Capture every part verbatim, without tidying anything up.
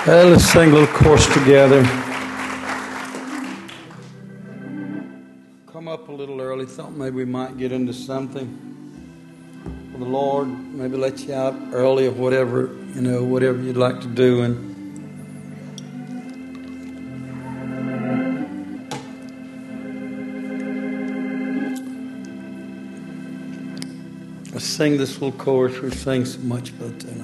Well, let's sing a little chorus together. Come up a little early. Thought maybe we might get into something for the Lord. Maybe let you out early or whatever, you know, whatever you'd like to do. And let's sing this little chorus. We've sang so much about that.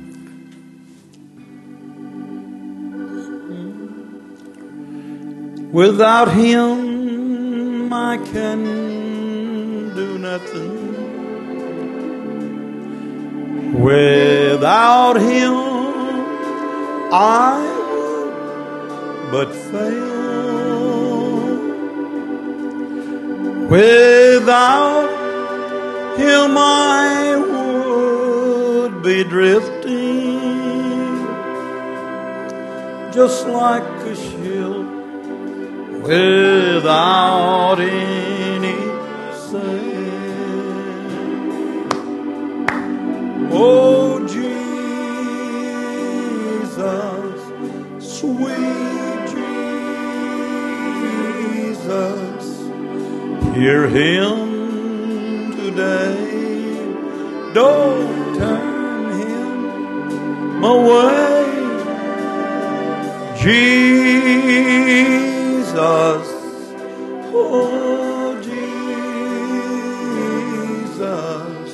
Without Him, I can do nothing. Without Him, I would but fail. Without Him, I would be drifting, just like a ship without any sail. Oh, Jesus, sweet Jesus, hear Him today. Don't turn Him away. Jesus, oh Jesus,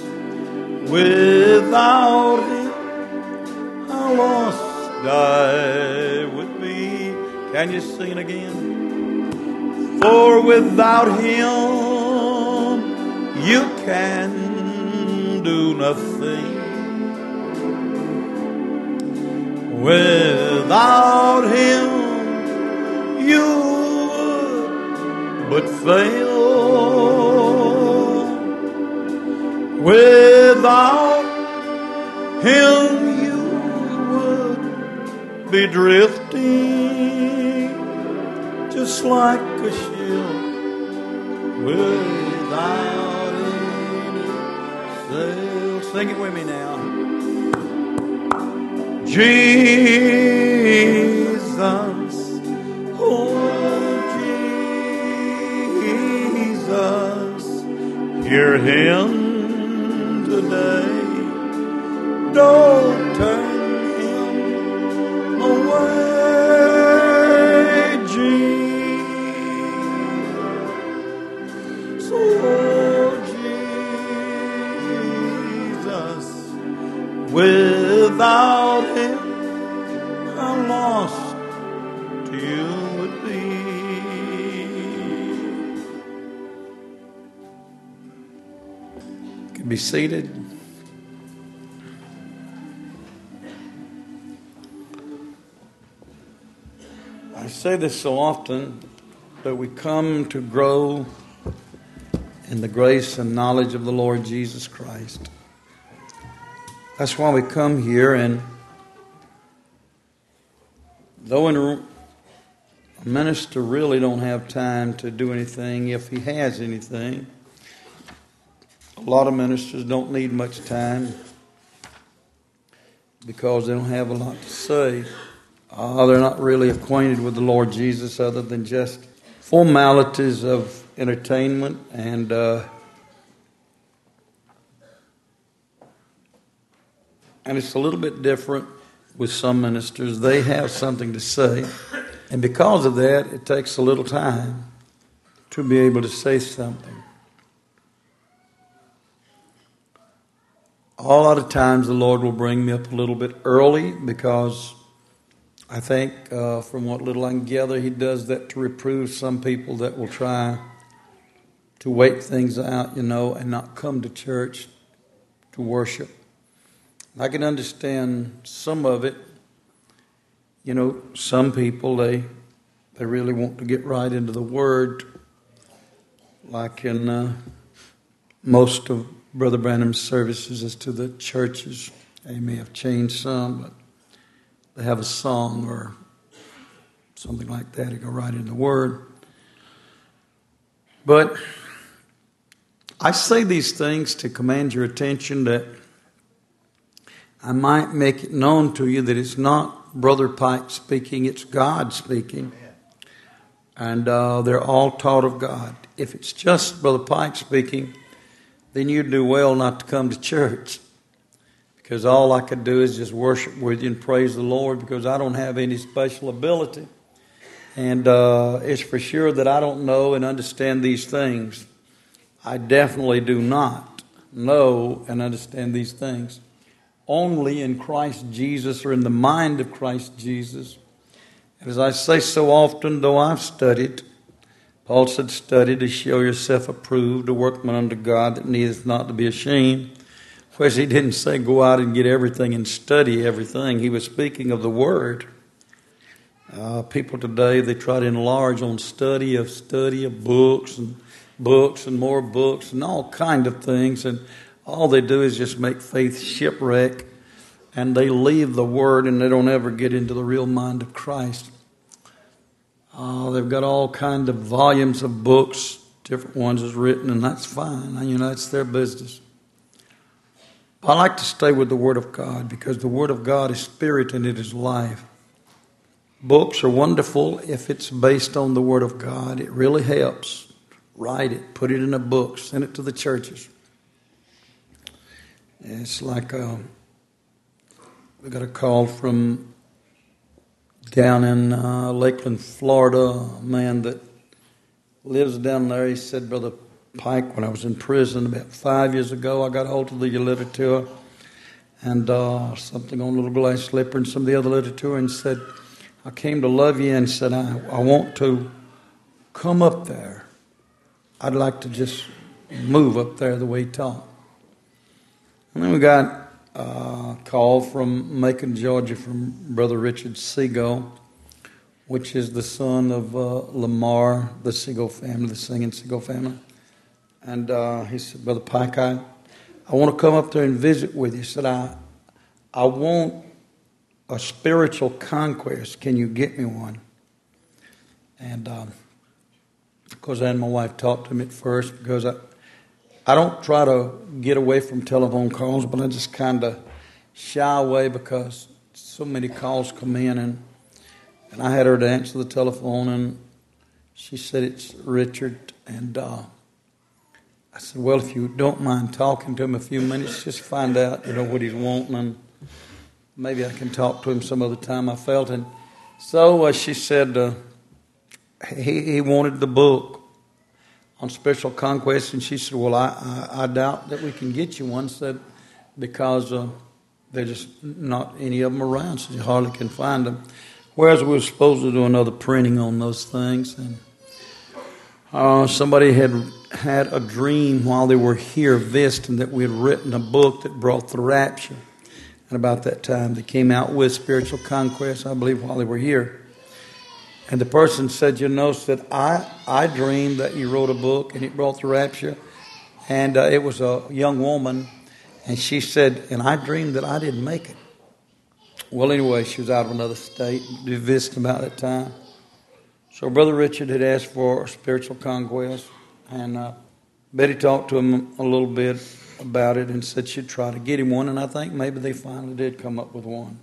without Him, how lost I would be. Can you sing it again? For without Him, you can do nothing. Without Him, you would but fail. Without Him, you would be drifting, just like a ship without any sail. Sing it with me now. Jesus, oh Jesus, hear Him today. Don't turn Him away, Jesus, oh Jesus, without Him, how lost you would be. You can be seated. I say this so often, but we come to grow in the grace and knowledge of the Lord Jesus Christ. That's why we come here, and though a minister really don't have time to do anything, if he has anything, a lot of ministers don't need much time because they don't have a lot to say. Uh, they're not really acquainted with the Lord Jesus other than just formalities of entertainment and uh, and it's a little bit different with some ministers. They have something to say, and because of that, it takes a little time to be able to say something. A lot of times the Lord will bring me up a little bit early because I think uh, from what little I can gather, He does that to reprove some people that will try to wait things out, you know, and not come to church to worship. I can understand some of it. You know, some people, they they really want to get right into the Word, like in uh, most of Brother Branham's services as to the churches. They may have changed some, but they have a song or something like that to go right in the Word. But I say these things to command your attention that I might make it known to you that it's not Brother Pike speaking, it's God speaking. And uh, they're all taught of God. If it's just Brother Pike speaking, then you'd do well not to come to church. Because all I could do is just worship with you and praise the Lord, because I don't have any special ability. And uh, it's for sure that I don't know and understand these things. I definitely do not know and understand these things. Only in Christ Jesus, or in the mind of Christ Jesus. And as I say so often, though I've studied, Paul said, study to show yourself approved, a workman unto God that needeth not to be ashamed. Whereas he didn't say go out and get everything and study everything. He was speaking of the Word. Uh, people today, they try to enlarge on study of study of books and books and more books and all kind of things. And all they do is just make faith shipwreck. And they leave the Word and they don't ever get into the real mind of Christ. Uh, they've got all kind of volumes of books, different ones is written, and that's fine. You know, it's their business. I like to stay with the Word of God, because the Word of God is spirit and it is life. Books are wonderful if it's based on the Word of God. It really helps. Write it, put it in a book, send it to the churches. It's like uh, we got a call from down in uh, Lakeland, Florida, a man that lives down there. He said, Brother Pike, when I was in prison about five years ago, I got a hold of the literature and uh, something on a little glass slipper and some of the other literature, and said, I came to love you, and said, I, I want to come up there. I'd like to just move up there the way he taught. And then we got a call from Macon, Georgia, from Brother Richard Seagull, which is the son of uh, Lamar, the Seagull family, the singing Seagull family. And uh, he said, Brother Pike, I, I want to come up there and visit with you. He said, I, I want a spiritual conquest. Can you get me one? And um, of course, I and my wife talked to him at first, because I, I don't try to get away from telephone calls, but I just kind of shy away because so many calls come in. And, and I had her to answer the telephone, and she said, it's Richard. And uh, I said, well, if you don't mind talking to him a few minutes, just find out, you know, what he's wanting, and maybe I can talk to him some other time. I felt. And so uh, she said uh, he, he wanted the book on spiritual conquest, and she said, well, I, I, I doubt that we can get you one, said, because uh, there's just not any of them around, so you hardly can find them. Whereas we were supposed to do another printing on those things, and uh, somebody had had a dream while they were here visiting that we had written a book that brought the rapture. And about that time, they came out with Spiritual Conquest, I believe, while they were here. And the person said, you know, said, I, I dreamed that you wrote a book and it brought the rapture. And uh, it was a young woman. And she said, and I dreamed that I didn't make it. Well, anyway, she was out of another state. We visited about that time. So Brother Richard had asked for a Spiritual Conquest. And uh, Betty talked to him a little bit about it and said she'd try to get him one. And I think maybe they finally did come up with one.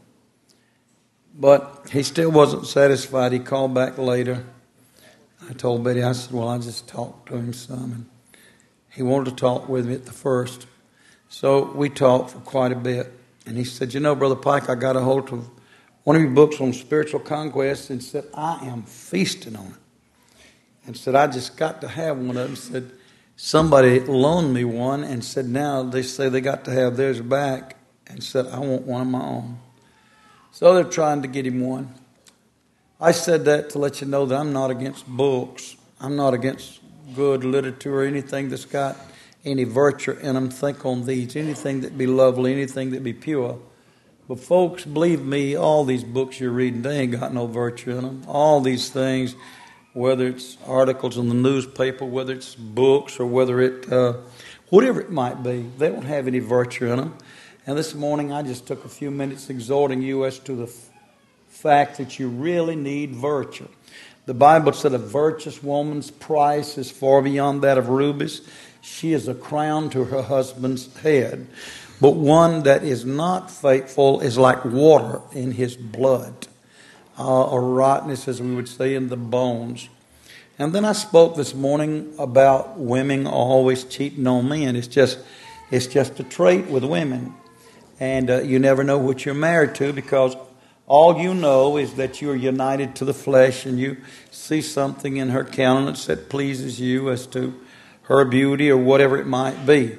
But he still wasn't satisfied. He called back later. I told Betty, I said, well, I just talked to him some. And he wanted to talk with me at the first. So we talked for quite a bit. And he said, you know, Brother Pike, I got a hold of one of your books on spiritual conquest, and said, I am feasting on it. And said, I just got to have one of them. Said, somebody loaned me one, and said, now they say they got to have theirs back. And said, I want one of my own. So they're trying to get him one. I said that to let you know that I'm not against books. I'm not against good literature or anything that's got any virtue in them. Think on these. Anything that be lovely, anything that be pure. But folks, believe me, all these books you're reading, they ain't got no virtue in them. All these things, whether it's articles in the newspaper, whether it's books, or whether it, uh, whatever it might be, they don't have any virtue in them. And this morning I just took a few minutes exhorting you as to the f- fact that you really need virtue. The Bible said a virtuous woman's price is far beyond that of rubies. She is a crown to her husband's head. But one that is not faithful is like water in his blood, uh, or rottenness, as we would say, in the bones. And then I spoke this morning about women always cheating on men. It's just, it's just a trait with women. And uh, you never know what you're married to, because all you know is that you're united to the flesh, and you see something in her countenance that pleases you as to her beauty or whatever it might be.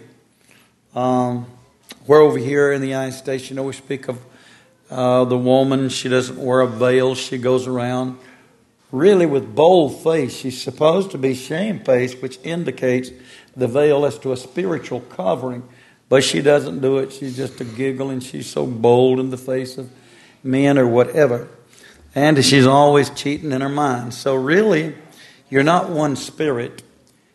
Um, where over here in the United States, you know, we speak of uh, the woman, she doesn't wear a veil. She goes around really with bold face. She's supposed to be shamefaced, which indicates the veil as to a spiritual covering. But she doesn't do it. She's just a giggle, and she's so bold in the face of men or whatever. And she's always cheating in her mind. So really, you're not one spirit.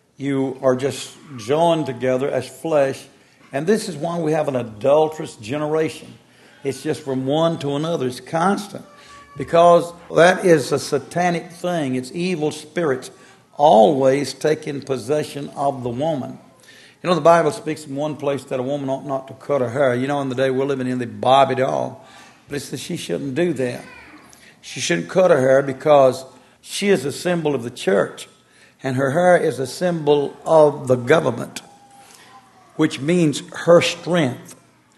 You are just joined together as flesh. And this is why we have an adulterous generation. It's just from one to another. It's constant. Because that is a satanic thing. It's evil spirits always taking possession of the woman. You know, the Bible speaks in one place that a woman ought not to cut her hair. You know, in the day we're living in, they bob it all. But it says she shouldn't do that. She shouldn't cut her hair because she is a symbol of the church. And her hair is a symbol of the government, which means her strength.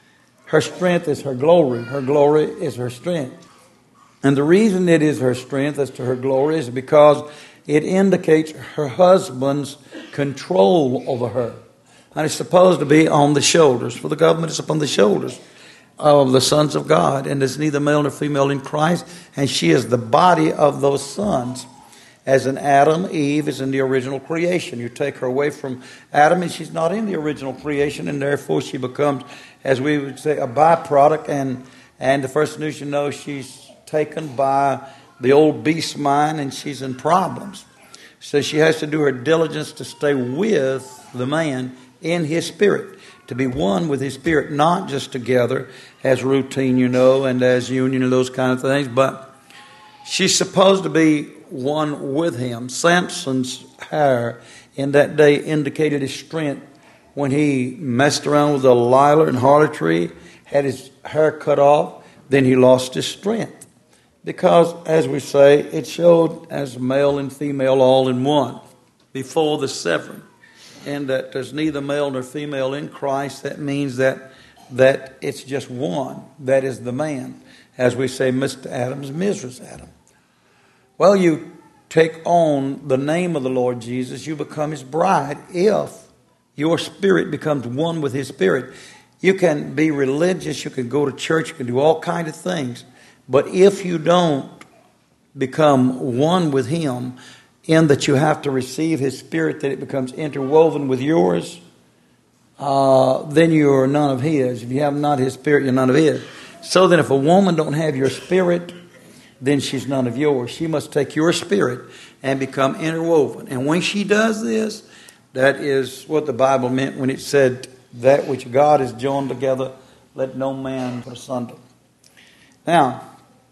Her strength is her glory. Her glory is her strength. And the reason it is her strength as to her glory is because it indicates her husband's control over her. And it's supposed to be on the shoulders. For the government, it's upon the shoulders of the sons of God. And there's neither male nor female in Christ. And she is the body of those sons. As in Adam, Eve is in the original creation. You take her away from Adam, and she's not in the original creation. And therefore she becomes, as we would say, a byproduct. And, and the first news you know, she's taken by the old beast mind, and she's in problems. So she has to do her diligence to stay with the man in his spirit, to be one with his spirit, not just together as routine, you know, and as union and those kind of things, but she's supposed to be one with him. Samson's hair in that day indicated his strength when he messed around with Delilah and harlotry, had his hair cut off, then he lost his strength. Because, as we say, it showed as male and female all in one before the severing. And that there's neither male nor female in Christ. That means that that it's just one. That is the man. As we say, Mister Adam's Missus Adam. Well, you take on the name of the Lord Jesus, you become his bride if your spirit becomes one with his spirit. You can be religious, you can go to church, you can do all kinds of things. But if you don't become one with him, in that you have to receive his spirit, that it becomes interwoven with yours, uh, then you are none of his. If you have not his spirit, you're none of his. So then if a woman don't have your spirit, then she's none of yours. She must take your spirit and become interwoven. And when she does this, that is what the Bible meant when it said, that which God has joined together, let no man put asunder. Now,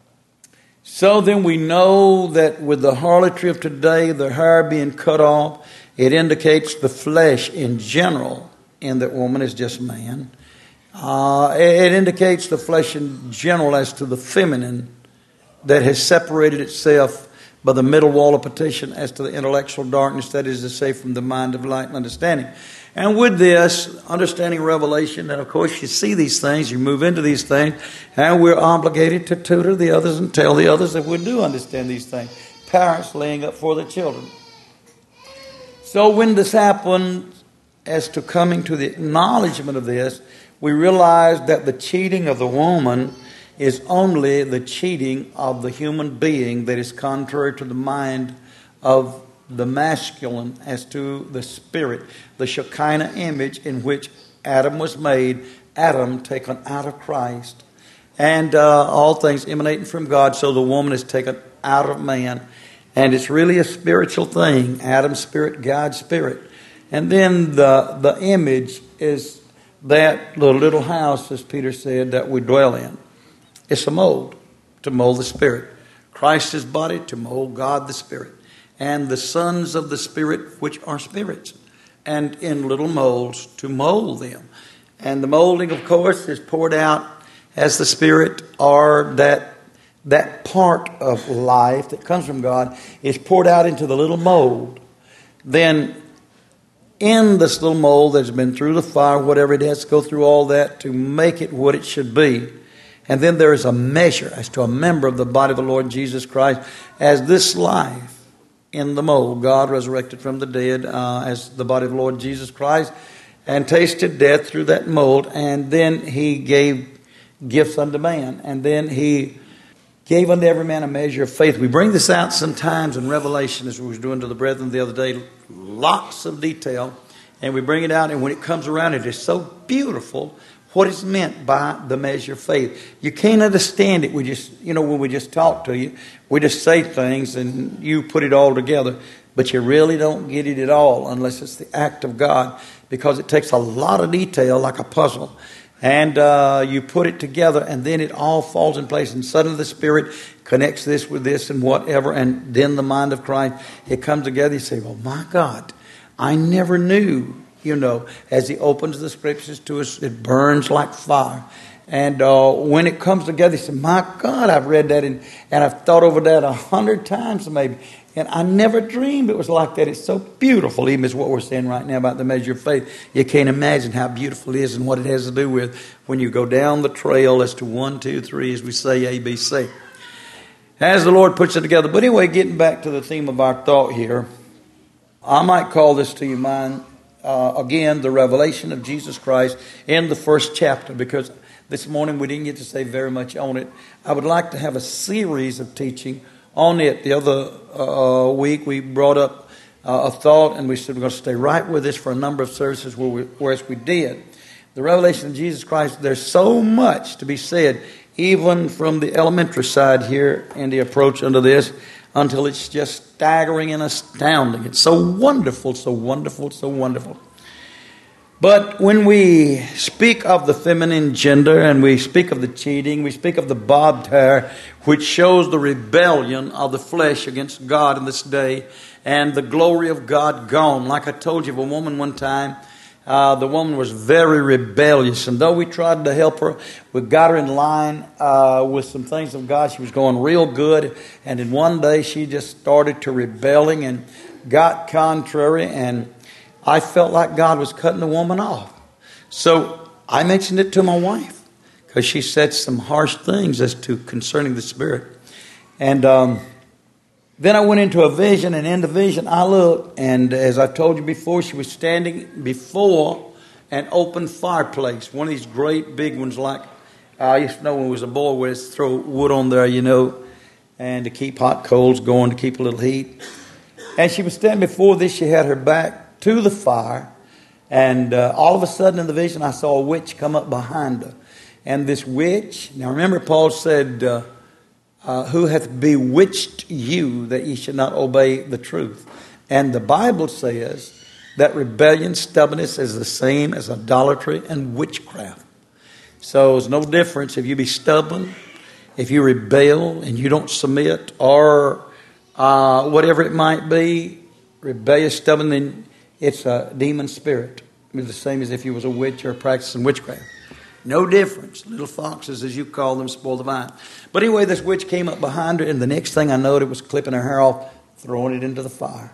so then we know that with the harlotry of today, the hair being cut off, it indicates the flesh in general, and that woman is just man. Uh, it indicates the flesh in general as to the feminine that has separated itself by the middle wall of partition as to the intellectual darkness, that is to say, from the mind of light and understanding. And with this, understanding revelation, and of course you see these things, you move into these things, and we're obligated to tutor the others and tell the others that we do understand these things. Parents laying up for the children. So when this happens, as to coming to the acknowledgement of this, we realize that the cheating of the woman is only the cheating of the human being that is contrary to the mind of the masculine as to the spirit, the Shekinah image in which Adam was made, Adam taken out of Christ, and uh, all things emanating from God, so the woman is taken out of man. And it's really a spiritual thing, Adam's spirit, God's spirit. And then the, the image is that the little house, as Peter said, that we dwell in. It's a mold, to mold the spirit. Christ is body, to mold God the spirit. And the sons of the Spirit, which are spirits, and in little molds to mold them. And the molding, of course, is poured out as the Spirit, or that that part of life that comes from God is poured out into the little mold. Then in this little mold that's been through the fire, whatever it has to go through all that to make it what it should be. And then there is a measure as to a member of the body of the Lord Jesus Christ as this life in the mold. God resurrected from the dead uh, as the body of the Lord Jesus Christ and tasted death through that mold. And then he gave gifts unto man. And then he gave unto every man a measure of faith. We bring this out sometimes in Revelation, as we was doing to the brethren the other day. Lots of detail. And we bring it out, and when it comes around, it is so beautiful what is meant by the measure of faith. You can't understand it. We just, you know, when we just talk to you, we just say things and you put it all together. But you really don't get it at all unless it's the act of God, because it takes a lot of detail like a puzzle. And uh, you put it together, and then it all falls in place. And suddenly the Spirit connects this with this and whatever. And then the mind of Christ, it comes together. You say, well, my God, I never knew. You know, as he opens the Scriptures to us, it burns like fire. And uh, when it comes together, you say, my God, I've read that and, and I've thought over that a hundred times maybe. And I never dreamed it was like that. It's so beautiful, even as what we're saying right now about the measure of faith. You can't imagine how beautiful it is and what it has to do with when you go down the trail as to one, two, three, as we say A, B, C. As the Lord puts it together. But anyway, getting back to the theme of our thought here, I might call this to your mind, uh, again, the revelation of Jesus Christ in the first chapter, because this morning we didn't get to say very much on it. I would like to have a series of teaching on it. The other uh, week we brought up uh, a thought, and we said we're going to stay right with this for a number of services, where we, whereas we did. The revelation of Jesus Christ, there's so much to be said, even from the elementary side here in the approach unto this, until it's just staggering and astounding. It's so wonderful, so wonderful, so wonderful. But when we speak of the feminine gender, and we speak of the cheating, we speak of the bobbed hair, which shows the rebellion of the flesh against God in this day, and the glory of God gone. Like I told you of a woman one time, uh, the woman was very rebellious. And though we tried to help her, we got her in line uh, with some things of God. She was going real good. And in one day she just started to rebelling and got contrary, and I felt like God was cutting the woman off. So I mentioned it to my wife, because she said some harsh things as to concerning the Spirit. And um, then I went into a vision, and in the vision I looked, and as I told you before, she was standing before an open fireplace, one of these great big ones like uh, I used to know when I was a boy, where it's throw wood on there, you know, and to keep hot coals going, to keep a little heat. And she was standing before this. She had her back to the fire, and uh, all of a sudden in the vision I saw a witch come up behind her. And this witch, now remember Paul said, uh, uh, who hath bewitched you that ye should not obey the truth? And the Bible says that rebellion, stubbornness is the same as idolatry and witchcraft. So there's no difference if you be stubborn, if you rebel and you don't submit, or uh, whatever it might be, rebellious, stubborn, then it's a demon spirit. It's the same as if you was a witch or practicing witchcraft. No difference. Little foxes, as you call them, spoil the vine. But anyway, this witch came up behind her, and the next thing I noted was clipping her hair off, throwing it into the fire.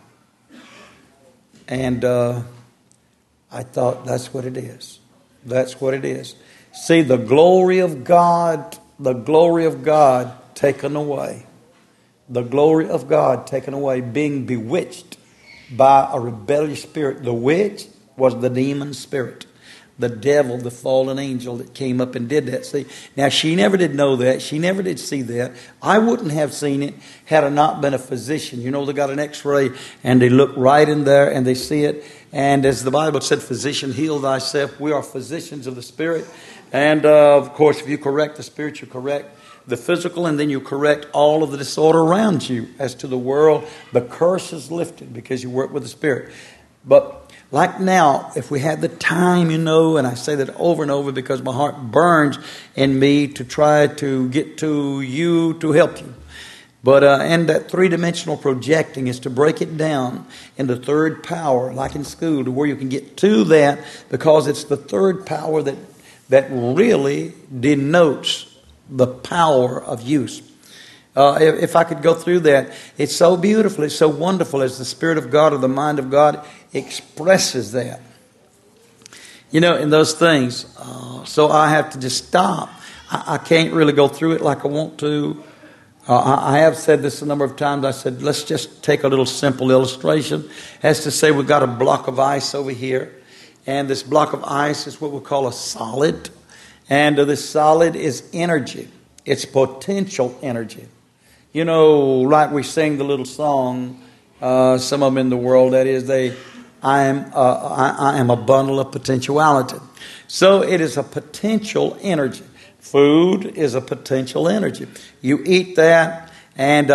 And uh, I thought, that's what it is. That's what it is. See, the glory of God, the glory of God taken away. The glory of God taken away, being bewitched by a rebellious spirit. The witch was the demon spirit, the devil, the fallen angel that came up and did that. See, now she never did know that. She never did see that. I wouldn't have seen it had I not been a physician. You know, they got an x-ray and they look right in there and they see it. And as the Bible said, physician, heal thyself. We are physicians of the spirit. And uh, of course, if you correct the spirit, you correct the physical, and then you correct all of the disorder around you. As to the world, the curse is lifted because you work with the Spirit. But like now, if we had the time, you know, and I say that over and over because my heart burns in me to try to get to you to help you. But uh, and that three-dimensional projecting is to break it down into third power, like in school, to where you can get to that, because it's the third power that that really denotes the power of use. Uh, if, if I could go through that, it's so beautiful, it's so wonderful as the Spirit of God or the mind of God expresses that. You know, in those things. Uh, so I have to just stop. I, I can't really go through it like I want to. Uh, I, I have said this a number of times. I said, let's just take a little simple illustration. As to say, we've got a block of ice over here. And this block of ice is what we call a solid. And uh, this solid is energy. It's potential energy. You know, like we sing the little song, uh, some of them in the world, that is, they, I am, uh, I, I am a bundle of potentiality. So it is a potential energy. Food is a potential energy. You eat that, and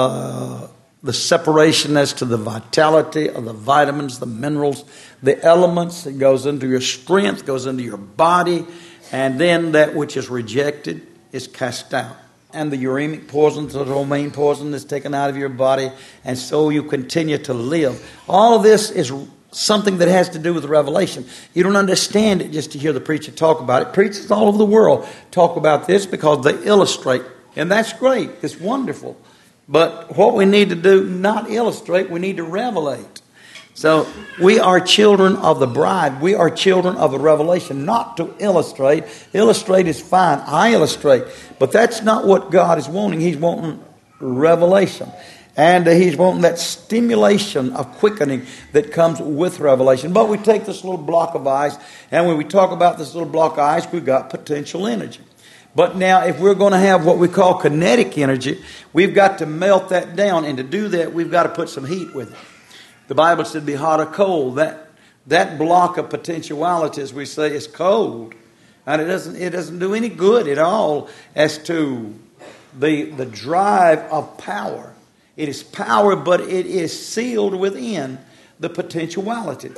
uh, the separation as to the vitality of the vitamins, the minerals, the elements, it goes into your strength, goes into your body, and then that which is rejected is cast out. And the uremic poison, the romaine poison is taken out of your body, and so you continue to live. All of this is something that has to do with revelation. You don't understand it just to hear the preacher talk about it. Preachers all over the world talk about this because they illustrate. And that's great. It's wonderful. But what we need to do, not illustrate, we need to revelate. So we are children of the bride. We are children of the revelation, not to illustrate. Illustrate is fine. I illustrate. But that's not what God is wanting. He's wanting revelation. And he's wanting that stimulation of quickening that comes with revelation. But we take this little block of ice, and when we talk about this little block of ice, we've got potential energy. But now, if we're going to have what we call kinetic energy, we've got to melt that down. And to do that, we've got to put some heat with it. The Bible said be hot or cold. That that block of potentiality, as we say, is cold. And it doesn't it doesn't do any good at all as to the the drive of power. It is power, but it is sealed within the potentiality.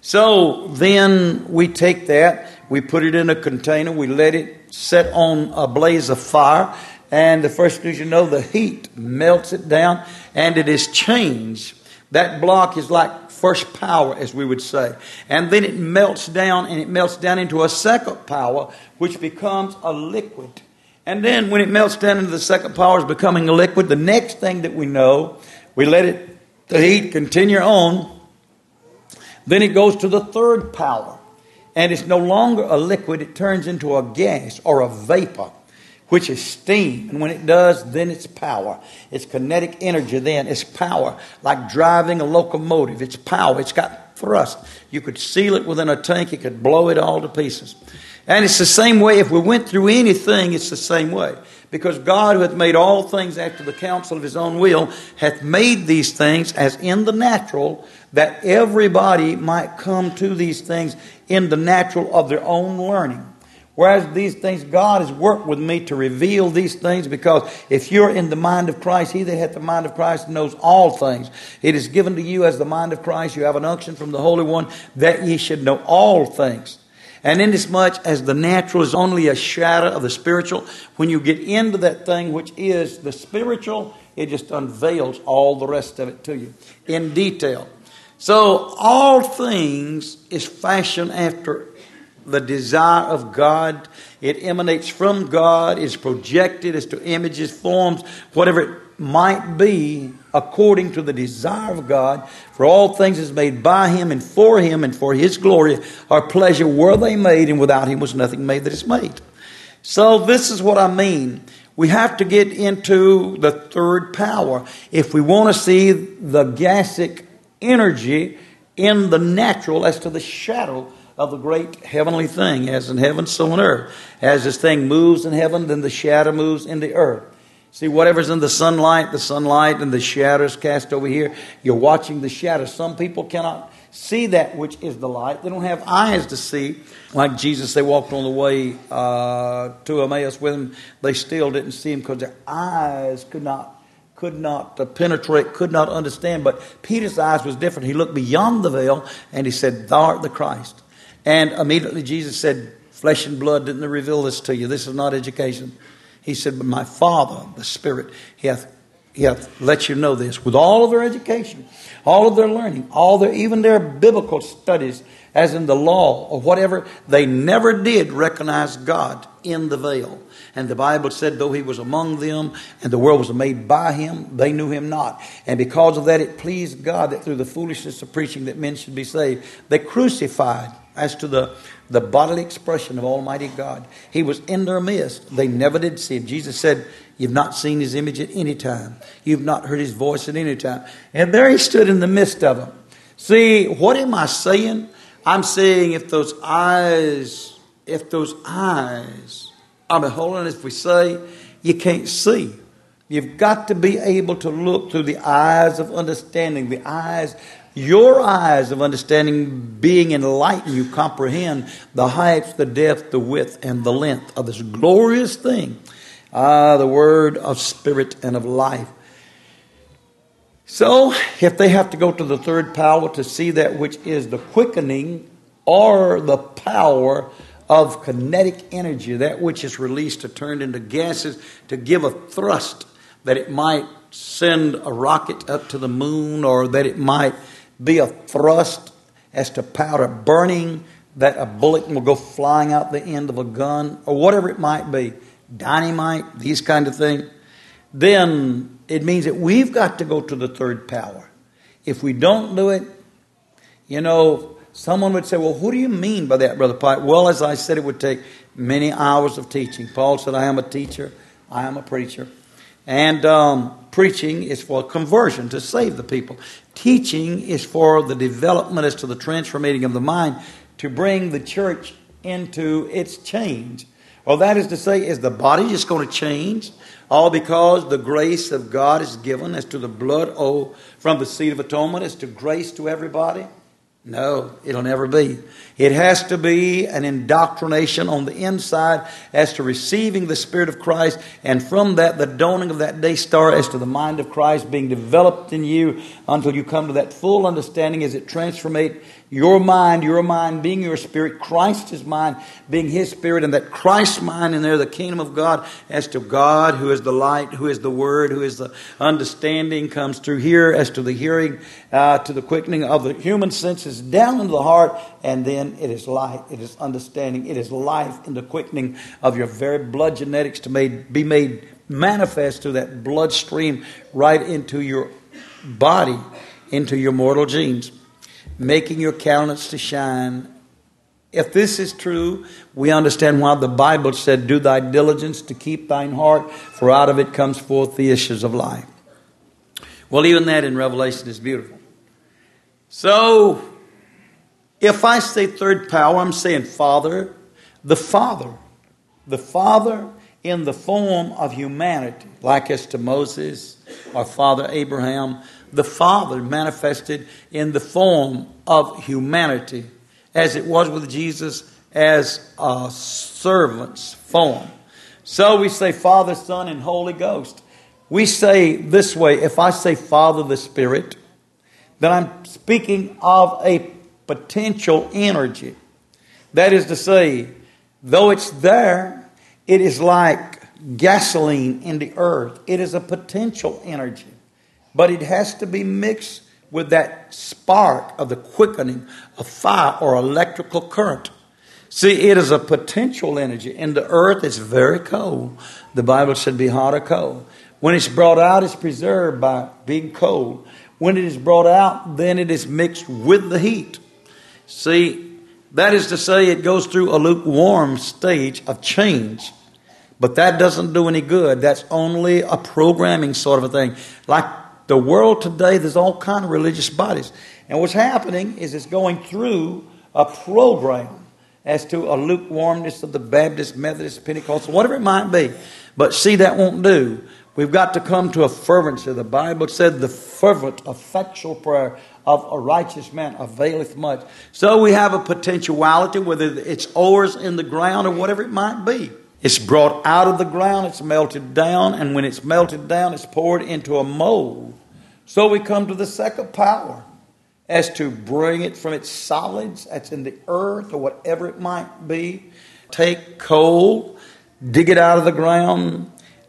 So then we take that, we put it in a container, we let it set on a blaze of fire, and the first thing you know, the heat melts it down, and it is changed. That block is like first power, as we would say. And then it melts down, and it melts down into a second power, which becomes a liquid. And then when it melts down into the second power, is becoming a liquid. The next thing that we know, we let it, the heat continue on. Then it goes to the third power. And it's no longer a liquid. It turns into a gas or a vapor, which is steam. And when it does, then it's power. It's kinetic energy then. It's power, like driving a locomotive. It's power. It's got thrust. You could seal it within a tank. You could blow it all to pieces. And it's the same way. If we went through anything, it's the same way. Because God, who hath made all things after the counsel of his own will, hath made these things as in the natural, that everybody might come to these things in the natural of their own learning. Whereas these things, God has worked with me to reveal these things, because if you're in the mind of Christ, he that hath the mind of Christ knows all things. It is given to you as the mind of Christ. You have an unction from the Holy One that ye should know all things. And inasmuch as the natural is only a shadow of the spiritual, when you get into that thing which is the spiritual, it just unveils all the rest of it to you in detail. So all things is fashioned after the desire of God. It emanates from God, is projected as to images, forms, whatever it might be, according to the desire of God. For all things is made by him and for him and for his glory or pleasure were they made, and without him was nothing made that is made. So this is what I mean. We have to get into the third power if we want to see the gasic energy in the natural as to the shadow of the great heavenly thing. As in heaven, so on earth. As this thing moves in heaven, then the shadow moves in the earth. See, whatever's in the sunlight, the sunlight and the shadows cast over here, you're watching the shadows. Some people cannot see that which is the light. They don't have eyes to see. Like Jesus, they walked on the way uh, to Emmaus with him. They still didn't see him because their eyes could not could not uh, penetrate, could not understand. But Peter's eyes was different. He looked beyond the veil and he said, "Thou art the Christ." And immediately Jesus said, "Flesh and blood didn't reveal this to you. This is not education." He said, "But my Father, the Spirit, he hath Yeah, let you know this. With all of their education, all of their learning, all their even their biblical studies, as in the law or whatever, they never did recognize God in the veil. And the Bible said, though he was among them and the world was made by him, they knew him not. And because of that, it pleased God that through the foolishness of preaching that men should be saved. They crucified as to the, the bodily expression of Almighty God. He was in their midst. They never did see him. Jesus said, you've not seen his image at any time. You've not heard his voice at any time. And there he stood in the midst of them. See, what am I saying? I'm saying if those eyes, if those eyes are beholding, as we say, you can't see. You've got to be able to look through the eyes of understanding, the eyes, your eyes of understanding being enlightened. You comprehend the height, the depth, the width, and the length of this glorious thing. Ah, the word of spirit and of life. So, if they have to go to the third power to see that which is the quickening or the power of kinetic energy, that which is released or turned into gases to give a thrust that it might send a rocket up to the moon, or that it might be a thrust as to powder burning, that a bullet will go flying out the end of a gun, or whatever it might be, dynamite, these kind of things, then it means that we've got to go to the third power. If we don't do it, you know, someone would say, well, what do you mean by that, Brother Pike? Well, as I said, it would take many hours of teaching. Paul said, I am a teacher, I am a preacher. And um, preaching is for conversion, to save the people. Teaching is for the development as to the transforming of the mind, to bring the church into its change. Well, that is to say, is the body just going to change? All because the grace of God is given as to the blood oh, from the seat of atonement, as to grace to everybody? No, it'll never be. It has to be an indoctrination on the inside as to receiving the Spirit of Christ, and from that, the dawning of that day star as to the mind of Christ being developed in you until you come to that full understanding as it transformate your mind, your mind being your spirit, Christ's mind being his spirit, and that Christ's mind in there, the kingdom of God, as to God, who is the light, who is the word, who is the understanding, comes through here as to the hearing, uh, to the quickening of the human senses down into the heart, and then it is light, it is understanding, it is life in the quickening of your very blood genetics to made, be made manifest through that bloodstream right into your body, into your mortal genes, making your countenance to shine. If this is true, we understand why the Bible said, do thy diligence to keep thine heart, for out of it comes forth the issues of life. Well, even that in Revelation is beautiful. So, if I say third power, I'm saying Father, the Father, the Father in the form of humanity, like as to Moses or Father Abraham, the Father manifested in the form of humanity, as it was with Jesus as a servant's form. So we say Father, Son, and Holy Ghost. We say this way, if I say Father the Spirit, then I'm speaking of a potential energy. That is to say, though it's there, it is like gasoline in the earth. It is a potential energy. But it has to be mixed with that spark of the quickening of fire or electrical current. See, it is a potential energy. In the earth, it's very cold. The Bible said be hot or cold. When it's brought out, it's preserved by being cold. When it is brought out, then it is mixed with the heat. See, that is to say, it goes through a lukewarm stage of change. But that doesn't do any good. That's only a programming sort of a thing. Like the world today, there's all kind of religious bodies. And what's happening is it's going through a program as to a lukewarmness of the Baptist, Methodist, Pentecostal, whatever it might be. But see, that won't do. We've got to come to a fervency. The Bible said the fervent, effectual prayer of a righteous man availeth much. So we have a potentiality, whether it's ores in the ground or whatever it might be. It's brought out of the ground, it's melted down, and when it's melted down, it's poured into a mold. So we come to the second power, as to bring it from its solids, that's in the earth or whatever it might be. Take coal, dig it out of the ground,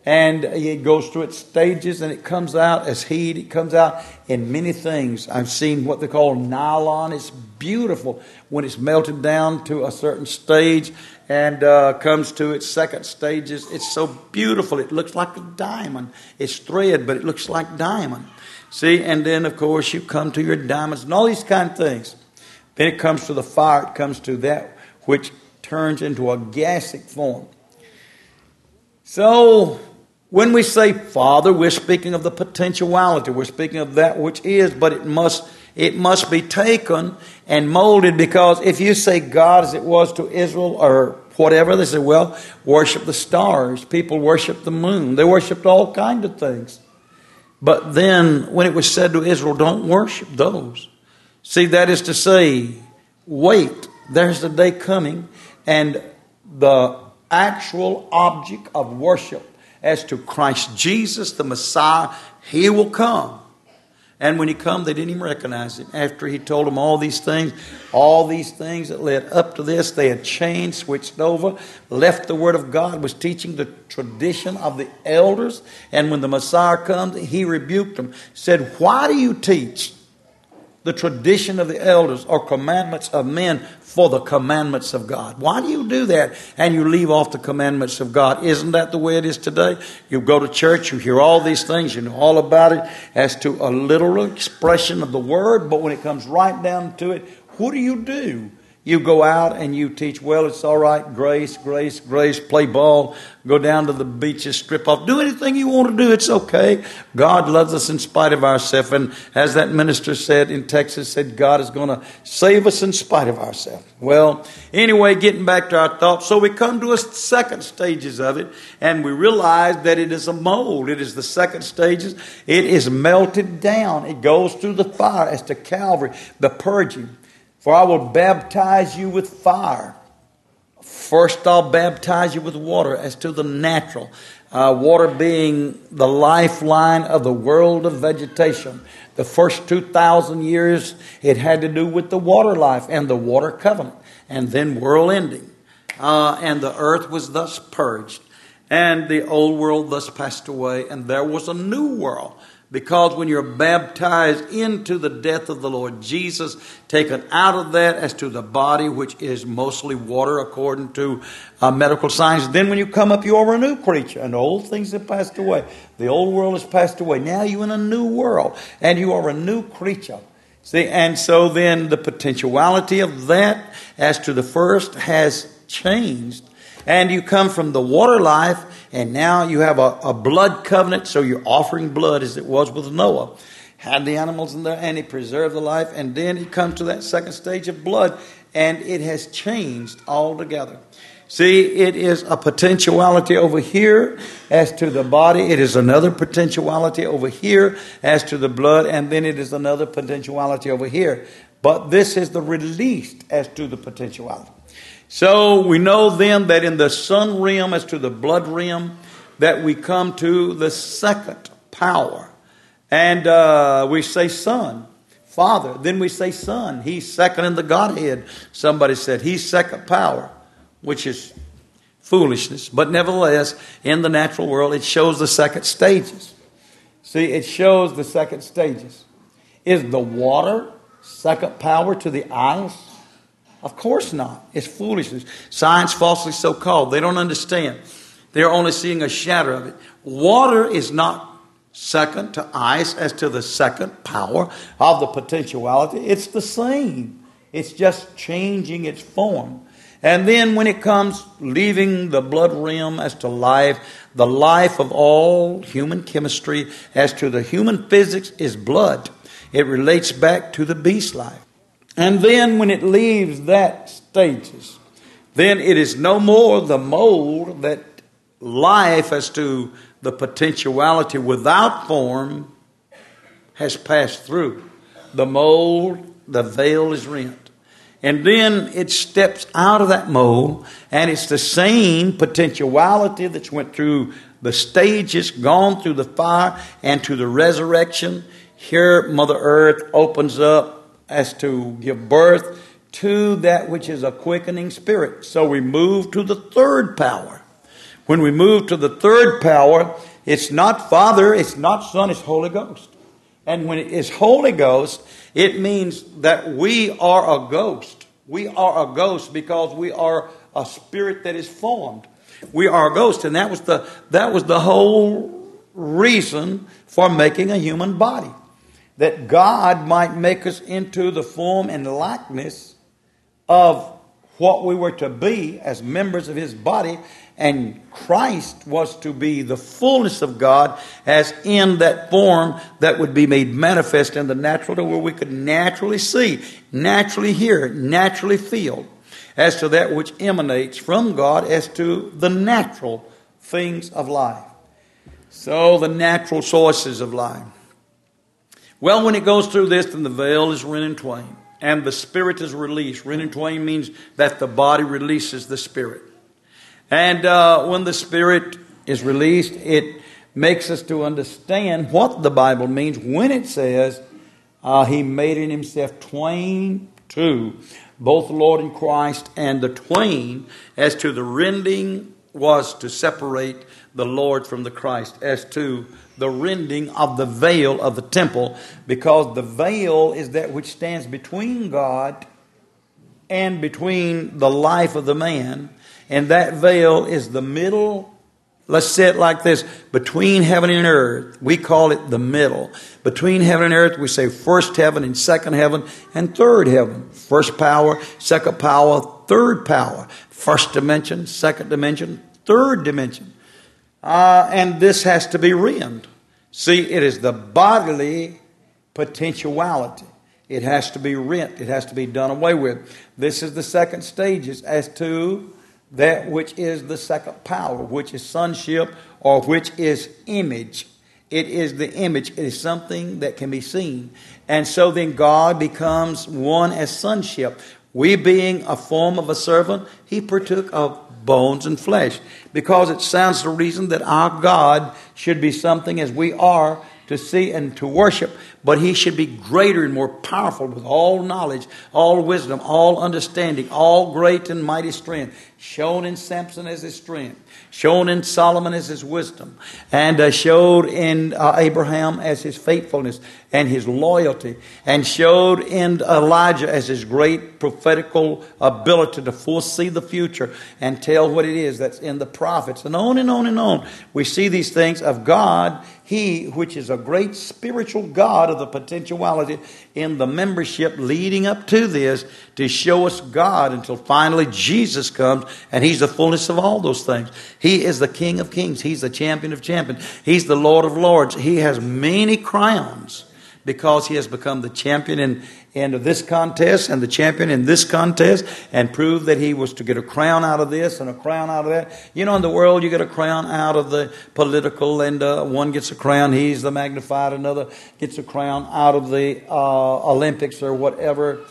And it goes through its stages, and it comes out as heat. It comes out in many things. I've seen what they call nylon. It's beautiful when it's melted down to a certain stage and uh, comes to its second stages. It's so beautiful. It looks like a diamond. It's thread, but it looks like diamond. See, and then, of course, you come to your diamonds and all these kind of things. Then it comes to the fire. It comes to that which turns into a gaseous form. So when we say Father, we're speaking of the potentiality. We're speaking of that which is, but it must it must be taken and molded, because if you say God as it was to Israel or whatever, they say, well, worship the stars. People worship the moon. They worshiped all kinds of things. But then when it was said to Israel, don't worship those. See, that is to say, wait, there's the day coming, and the actual object of worship as to Christ Jesus, the Messiah, He will come. And when He come, they didn't even recognize Him. After He told them all these things, all these things that led up to this, they had changed, switched over, left the Word of God, was teaching the tradition of the elders. And when the Messiah comes, He rebuked them, said, why do you teach the tradition of the elders or commandments of men for the commandments of God? Why do you do that and you leave off the commandments of God? Isn't that the way it is today? You go to church, you hear all these things, you know all about it as to a literal expression of the word, but when it comes right down to it, what do you do? You go out and you teach, well, it's all right, grace, grace, grace, play ball, go down to the beaches, strip off, do anything you want to do, it's okay. God loves us in spite of ourselves. And as that minister said in Texas, said God is going to save us in spite of ourselves. Well, anyway, getting back to our thoughts, so we come to a second stages of it, and we realize that it is a mold. It is the second stages. It is melted down. It goes through the fire as to Calvary, the purging. For I will baptize you with fire. First I'll baptize you with water as to the natural. Uh, water being the lifeline of the world of vegetation. The first two thousand years it had to do with the water life and the water covenant. And then world ending. Uh, and the earth was thus purged. And the old world thus passed away. And there was a new world. Because when you're baptized into the death of the Lord Jesus, taken out of that as to the body, which is mostly water according to uh, medical science, then when you come up, you are a new creature, and old things have passed away. The old world has passed away. Now you're in a new world, and you are a new creature. See, and so then the potentiality of that as to the first has changed. And you come from the water life, and now you have a, a blood covenant, so you're offering blood as it was with Noah. Had the animals in there, and he preserved the life, and then it comes to that second stage of blood, and it has changed altogether. See, it is a potentiality over here as to the body. It is another potentiality over here as to the blood, and then it is another potentiality over here. But this is the released as to the potentiality. So we know then that in the sun realm as to the blood realm that we come to the second power. And uh, we say Son, Father. Then we say Son. He's second in the Godhead. Somebody said he's second power, which is foolishness. But nevertheless, in the natural world, it shows the second stages. See, it shows the second stages. Is the water second power to the eyes? Of course not. It's foolishness. Science falsely so called. They don't understand. They're only seeing a shadow of it. Water is not second to ice as to the second power of the potentiality. It's the same. It's just changing its form. And then when it comes leaving the blood realm as to life, the life of all human chemistry as to the human physics is blood. It relates back to the beast life. And then when it leaves that stages, then it is no more the mold that life as to the potentiality without form has passed through. The mold, the veil is rent. And then it steps out of that mold, and it's the same potentiality that's went through the stages, gone through the fire and to the resurrection. Here Mother Earth opens up as to give birth to that which is a quickening spirit. So we move to the third power, When we move to the third power, it's not Father, it's not Son, it's Holy Ghost. And when it is Holy Ghost, it means that we are a ghost. We are a ghost because we are a spirit that is formed. We are a ghost, and that was the that was the whole reason for making a human body. That God might make us into the form and likeness of what we were to be as members of His body, and Christ was to be the fullness of God as in that form that would be made manifest in the natural, to where we could naturally see, naturally hear, naturally feel as to that which emanates from God, as to the natural things of life. So the natural sources of life. Well, when it goes through this, then the veil is rent in twain, and the spirit is released. Rent in twain means that the body releases the spirit. And uh, when the spirit is released, it makes us to understand what the Bible means when it says, uh, He made in Himself twain two, both the Lord and Christ, and the twain as to the rending was to separate the Lord from the Christ, as to the rending of the veil of the temple, because the veil is that which stands between God and between the life of the man, and that veil is the middle. Let's say it like this: between heaven and earth. We call it the middle. Between heaven and earth, we say first heaven and second heaven and third heaven. First power, second power, third power. First dimension, second dimension, third dimension. Uh, and this has to be rend. See, it is the bodily potentiality. It has to be rent. It has to be done away with. This is the second stages as to that which is the second power, which is sonship, or which is image. It is the image. It is something that can be seen. And so then God becomes one as sonship. We being a form of a servant, He partook of bones and flesh, because it sounds the reason that our God should be something as we are to see and to worship, but He should be greater and more powerful with all knowledge, all wisdom, all understanding, all great and mighty strength, shown in Samson as his strength, shown in Solomon as his wisdom, and uh, showed in uh, Abraham as his faithfulness and his loyalty, and showed in Elijah as his great prophetical ability to foresee the future and tell what it is that's in the prophets, and on and on and on. We see these things of God, He which is a great spiritual God of the potentiality in the membership leading up to this, to show us God until finally Jesus comes and He's the fullness of all those things. He is the King of kings. He's the champion of champions. He's the Lord of lords. He has many crowns because He has become the champion in, in this contest and the champion in this contest, and proved that He was to get a crown out of this and a crown out of that. You know, in the world you get a crown out of the political, and uh, one gets a crown, he's the magnified, another gets a crown out of the uh, Olympics or whatever,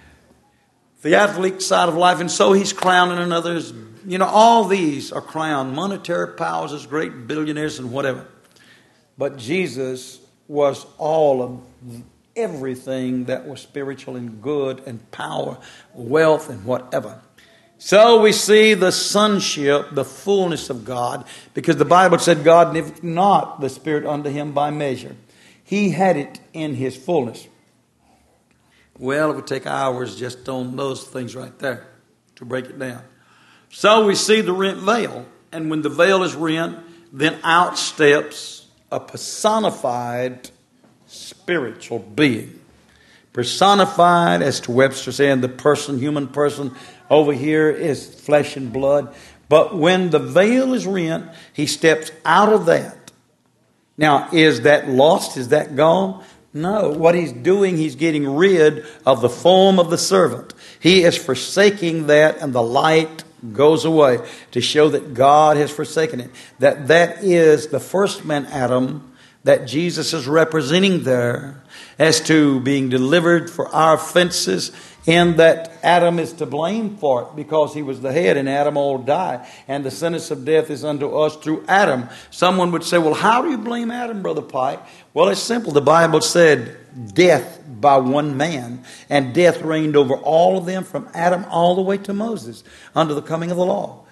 the athlete side of life, and so he's crowning another's. You know, all these are crowned monetary powers as great billionaires and whatever. But Jesus was all of everything that was spiritual and good and power, wealth and whatever. So we see the sonship, the fullness of God, because the Bible said God gave not the Spirit unto Him by measure. He had it in His fullness. Well, it would take hours just on those things right there to break it down. So we see the rent veil, and when the veil is rent, then out steps a personified spiritual being. Personified, as to Webster saying, the person, human person over here is flesh and blood. But when the veil is rent, He steps out of that. Now, is that lost? Is that gone? No. What He's doing, He's getting rid of the form of the servant. He is forsaking that, and the light goes away to show that God has forsaken it. That that is the first man, Adam, that Jesus is representing there, as to being delivered for our offenses, in that Adam is to blame for it because he was the head and Adam all died, and the sentence of death is unto us through Adam. Someone would say, well, how do you blame Adam, Brother Pike? Well, it's simple. The Bible said death by one man, and death reigned over all of them from Adam all the way to Moses under the coming of the law.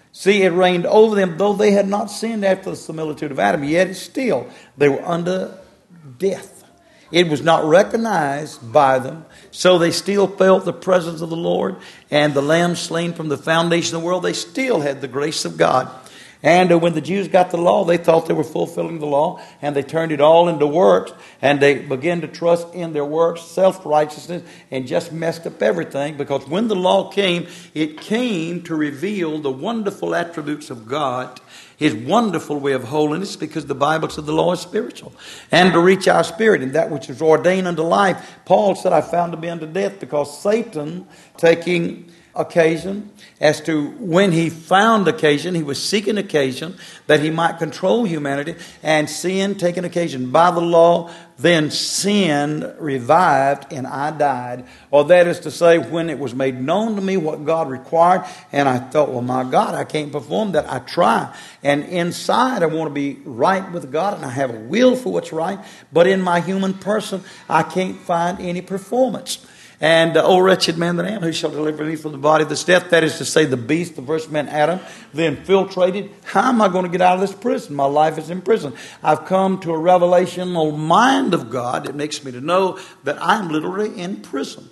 See, it reigned over them, though they had not sinned after the similitude of Adam, yet still they were under death. It was not recognized by them, so they still felt the presence of the Lord, and the Lamb slain from the foundation of the world, they still had the grace of God. And uh, when the Jews got the law, they thought they were fulfilling the law, and they turned it all into works, and they began to trust in their works, self-righteousness, and just messed up everything. Because when the law came, it came to reveal the wonderful attributes of God, His wonderful way of holiness, because the Bible said the law is spiritual, and to reach our spirit, and that which is ordained unto life. Paul said, I found to be unto death, because Satan, taking occasion as to when he found occasion, he was seeking occasion that he might control humanity, and sin taking occasion by the law, then sin revived and I died. Or that is to say, when it was made known to me what God required, and I thought, well, my God, I can't perform that. I try. And inside I want to be right with God, and I have a will for what's right. But in my human person, I can't find any performance. And, uh, O wretched man that I am, who shall deliver me from the body of this death? That is to say, the beast, the first man, Adam, the infiltrated. How am I going to get out of this prison? My life is in prison. I've come to a revelational mind of God that makes me to know that I'm literally in prison.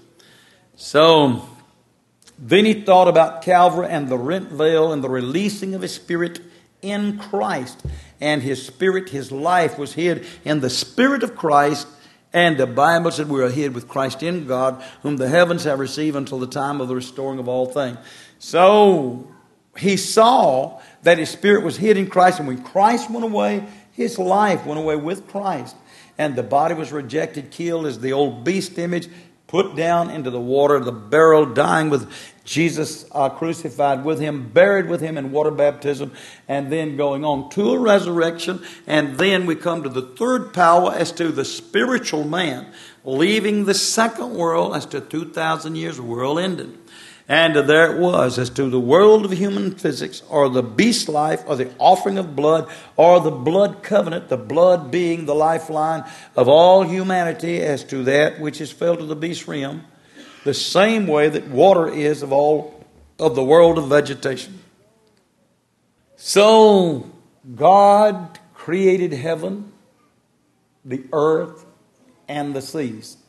So, then he thought about Calvary and the rent veil and the releasing of His Spirit in Christ. And His Spirit, His life was hid in the Spirit of Christ. And the Bible said we are hid with Christ in God, whom the heavens have received until the time of the restoring of all things. So he saw that his spirit was hid in Christ. And when Christ went away, his life went away with Christ. And the body was rejected, killed as the old beast image, put down into the water, the barrel, dying with Jesus uh, crucified with Him, buried with Him in water baptism, and then going on to a resurrection. And then we come to the third power as to the spiritual man, leaving the second world as to two thousand years world ended. And there it was as to the world of human physics, or the beast life, or the offering of blood, or the blood covenant, the blood being the lifeline of all humanity, as to that which is fell to the beast realm, the same way that water is of all of the world of vegetation. So God created heaven, the earth, and the seas.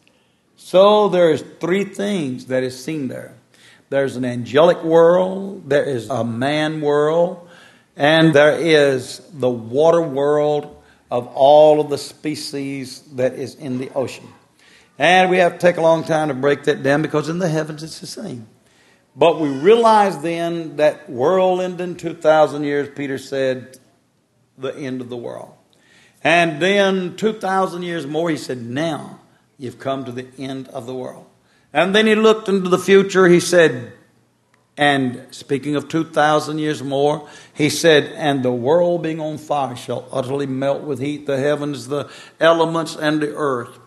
So there's three things that is seen there. There's an angelic world, there is a man world, and there is the water world of all of the species that is in the ocean. And we have to take a long time to break that down, because in the heavens it's the same. But we realize then that world ending two thousand years, Peter said, the end of the world. And then two thousand years more, he said, now you've come to the end of the world. And then he looked into the future, he said, and speaking of two thousand years more, he said, and the world being on fire shall utterly melt with heat, the heavens, the elements, and the earth.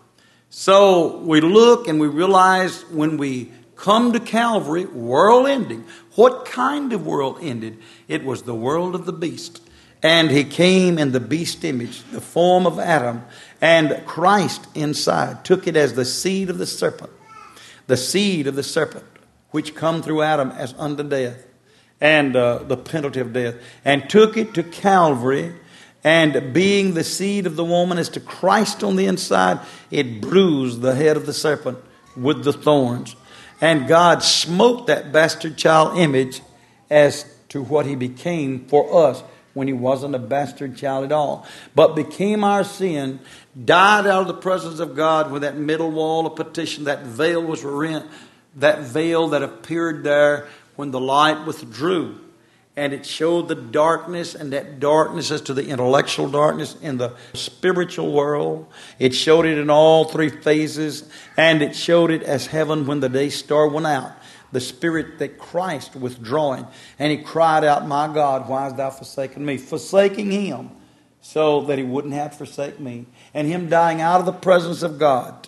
So we look and we realize when we come to Calvary, world ending. What kind of world ended? It was the world of the beast. And he came in the beast image, the form of Adam, and Christ inside took it as the seed of the serpent. The seed of the serpent, which come through Adam as unto death, and uh, the penalty of death, and took it to Calvary, and being the seed of the woman as to Christ on the inside, it bruised the head of the serpent with the thorns. And God smote that bastard child image as to what he became for us, when he wasn't a bastard child at all, but became our sin, died out of the presence of God with that middle wall of partition. That veil was rent, that veil that appeared there when the light withdrew. And it showed the darkness, and that darkness as to the intellectual darkness in the spiritual world. It showed it in all three phases, and it showed it as heaven when the day star went out. The spirit that Christ withdrawing. And he cried out, my God, why hast thou forsaken me? Forsaking him so that he wouldn't have to forsake me. And him dying out of the presence of God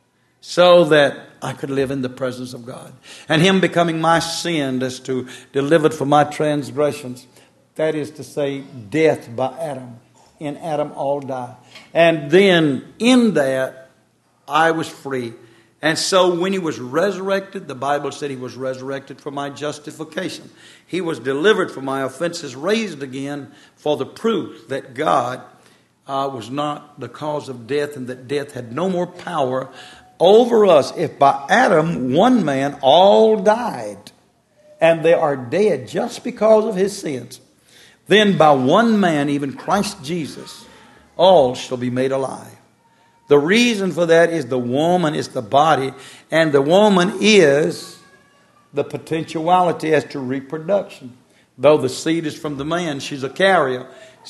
so that I could live in the presence of God. And him becoming my sin as to delivered for my transgressions. That is to say, death by Adam. In Adam all die. And then in that I was free. And so when he was resurrected, the Bible said he was resurrected for my justification. He was delivered from my offenses, raised again for the proof that God uh, was not the cause of death and that death had no more power over us. If by Adam, one man, all died, and they are dead just because of his sins, then by one man, even Christ Jesus, all shall be made alive. The reason for that is the woman is the body, and the woman is the potentiality as to reproduction. Though the seed is from the man, she's a carrier.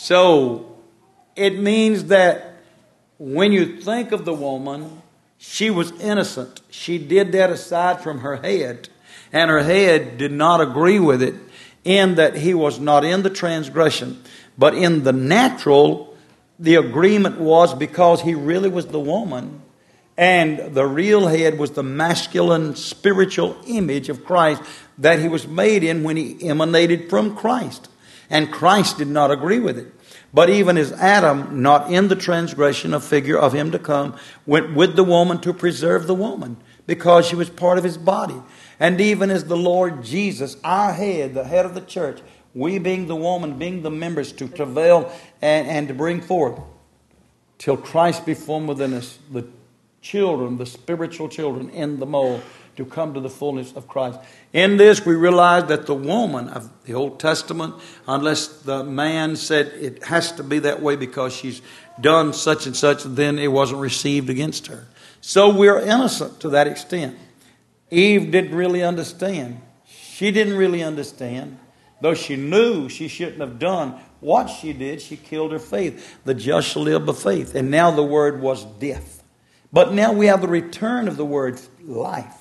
So it means that when you think of the woman, she was innocent. She did that aside from her head, and her head did not agree with it in that he was not in the transgression, but in the natural. The agreement was because he really was the woman, and the real head was the masculine spiritual image of Christ that he was made in when he emanated from Christ. And Christ did not agree with it. But even as Adam, not in the transgression, a figure of him to come, went with the woman to preserve the woman because she was part of his body. And even as the Lord Jesus, our head, the head of the church, we being the woman, being the members, to travail and, and to bring forth till Christ be formed within us, the children, the spiritual children in the mold, to come to the fullness of Christ. In this, we realize that the woman of the Old Testament, unless the man said it has to be that way because she's done such and such, then it wasn't received against her. So we're innocent to that extent. Eve didn't really understand. She didn't really understand. Though she knew she shouldn't have done what she did, she killed her faith. The just shall live by faith. And now the word was death. But now we have the return of the word life.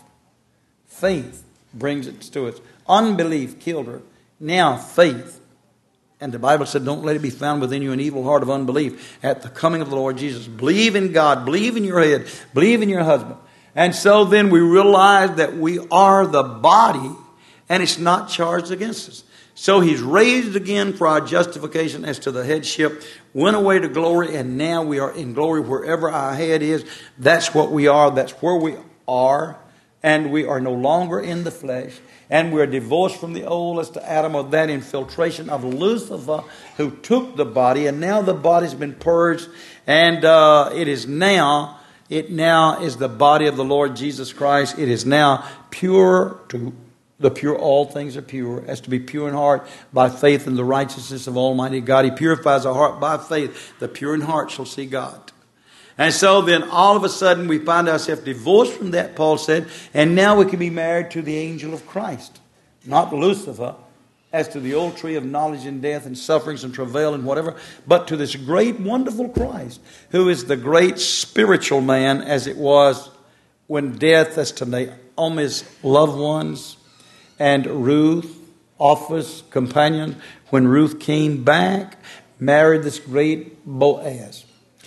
Faith brings it to us. Unbelief killed her. Now faith. And the Bible said, don't let it be found within you an evil heart of unbelief at the coming of the Lord Jesus. Believe in God. Believe in your head. Believe in your husband. And so then we realize that we are the body, and it's not charged against us. So he's raised again for our justification as to the headship, went away to glory, and now we are in glory wherever our head is. That's what we are. That's where we are. And we are no longer in the flesh. And we are divorced from the old as to Adam, of that infiltration of Lucifer who took the body. And now the body's been purged. And uh, it is now, it now is the body of the Lord Jesus Christ. It is now pure to the pure, all things are pure, as to be pure in heart by faith in the righteousness of Almighty God. He purifies our heart by faith. The pure in heart shall see God. And so then all of a sudden we find ourselves divorced from that, Paul said, and now we can be married to the angel of Christ, not Lucifer, as to the old tree of knowledge and death and sufferings and travail and whatever, but to this great, wonderful Christ, who is the great spiritual man, as it was when death, as to Naomi's loved ones, and Ruth, Orpah's companion, when Ruth came back, married this great Boaz.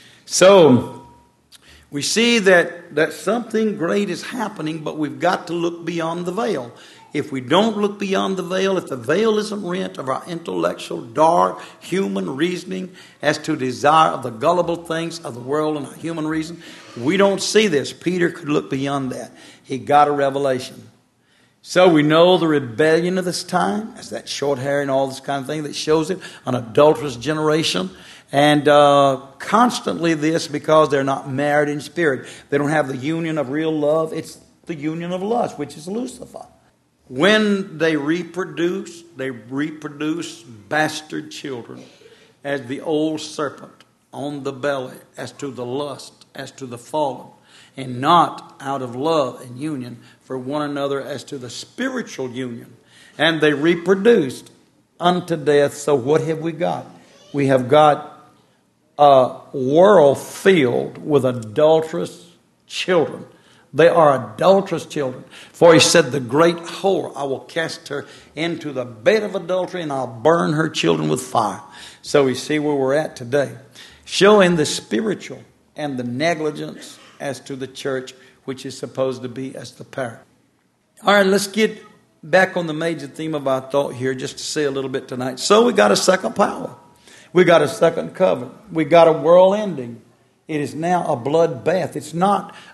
So we see that, that something great is happening, but we've got to look beyond the veil. If we don't look beyond the veil, if the veil isn't rent of our intellectual, dark, human reasoning as to desire of the gullible things of the world and our human reason, we don't see this. Peter could look beyond that. He got a revelation. So we know the rebellion of this time, as that short hair and all this kind of thing that shows it, an adulterous generation. And uh, constantly this because they're not married in spirit. They don't have the union of real love. It's the union of lust, which is Lucifer. When they reproduce, they reproduce bastard children as the old serpent on the belly, as to the lust, as to the fallen, and not out of love and union for one another as to the spiritual union. And they reproduced unto death. So what have we got? We have got a world filled with adulterous children. They are adulterous children. For he said, the great whore, I will cast her into the bed of adultery, and I'll burn her children with fire. So we see where we're at today, showing the spiritual and the negligence as to the church, which is supposed to be as the parent. All right, let's get back on the major theme of our thought here, just to say a little bit tonight. So we got a second power. We got a second covenant. We got a world ending. It is now a bloodbath. It's not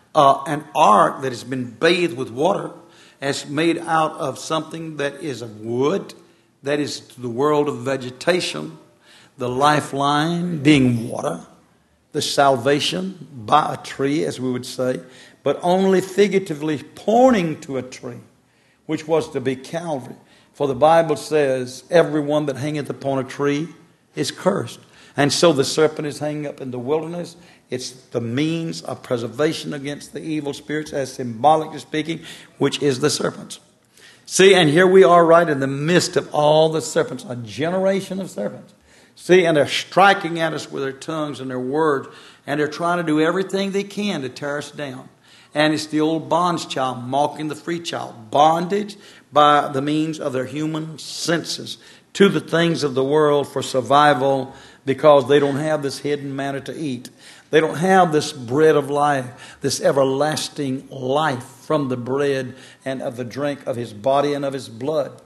uh, an ark that has been bathed with water, as made out of something that is of wood, that is the world of vegetation, the lifeline being water, the salvation by a tree, as we would say, but only figuratively pointing to a tree, which was to be Calvary. For the Bible says, everyone that hangeth upon a tree is cursed. And so the serpent is hanging up in the wilderness. It's the means of preservation against the evil spirits, as symbolically speaking, which is the serpents. See, and here we are right in the midst of all the serpents, a generation of serpents. See, and they're striking at us with their tongues and their words, and they're trying to do everything they can to tear us down. And it's the old bonds child mocking the free child. Bondage by the means of their human senses to the things of the world for survival, because they don't have this hidden manna to eat. They don't have this bread of life, this everlasting life from the bread and of the drink of his body and of his blood.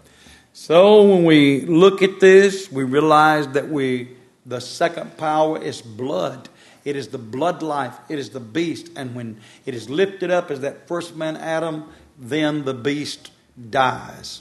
So when we look at this, we realize that we the second power is blood. It is the blood life. It is the beast. And when it is lifted up as that first man Adam, then the beast dies.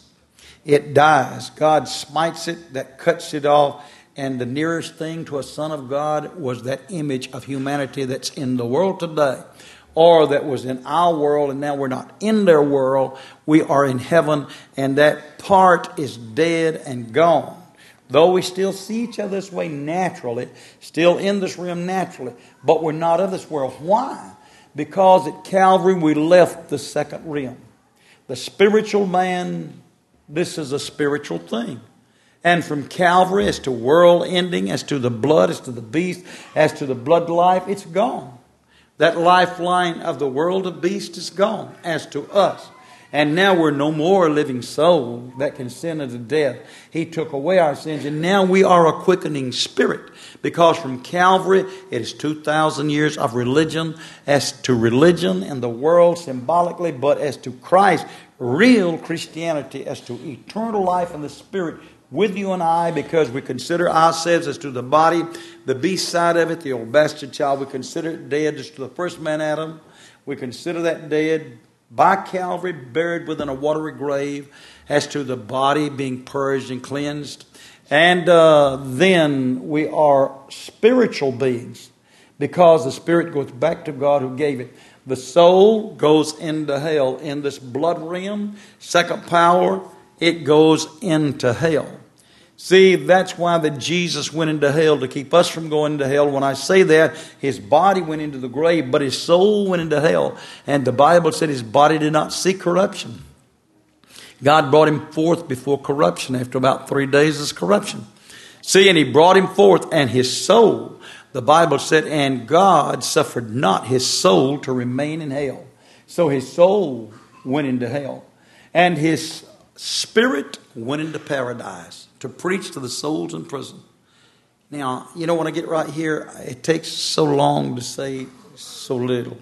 It dies. God smites it, that cuts it off. And the nearest thing to a son of God was that image of humanity that's in the world today, or that was in our world, and now we're not in their world. We are in heaven, and that part is dead and gone. Though we still see each other this way naturally, still in this realm naturally, but we're not of this world. Why? Because at Calvary we left the second realm. The spiritual man, this is a spiritual thing. And from Calvary, as to world ending, as to the blood, as to the beast, as to the blood life, it's gone. That lifeline of the world of beast is gone as to us. And now we're no more a living soul that can sin unto death. He took away our sins, and now we are a quickening spirit. Because from Calvary, it is two thousand years of religion, as to religion and the world symbolically, but as to Christ, real Christianity, as to eternal life in the spirit, with you and I, because we consider ourselves as to the body, the beast side of it, the old bastard child, we consider it dead as to the first man Adam. We consider that dead by Calvary, buried within a watery grave, as to the body being purged and cleansed. And uh, then we are spiritual beings, because the spirit goes back to God who gave it. The soul goes into hell in this blood realm. Second power, it goes into hell. See, that's why that Jesus went into hell, to keep us from going into hell. When I say that, his body went into the grave, but his soul went into hell. And the Bible said his body did not see corruption. God brought him forth before corruption. After about three days of corruption. See, and he brought him forth, and his soul, the Bible said, and God suffered not his soul to remain in hell. So his soul went into hell. And his spirit went into paradise to preach to the souls in prison. Now, you know, when I get right here, it takes so long to say so little.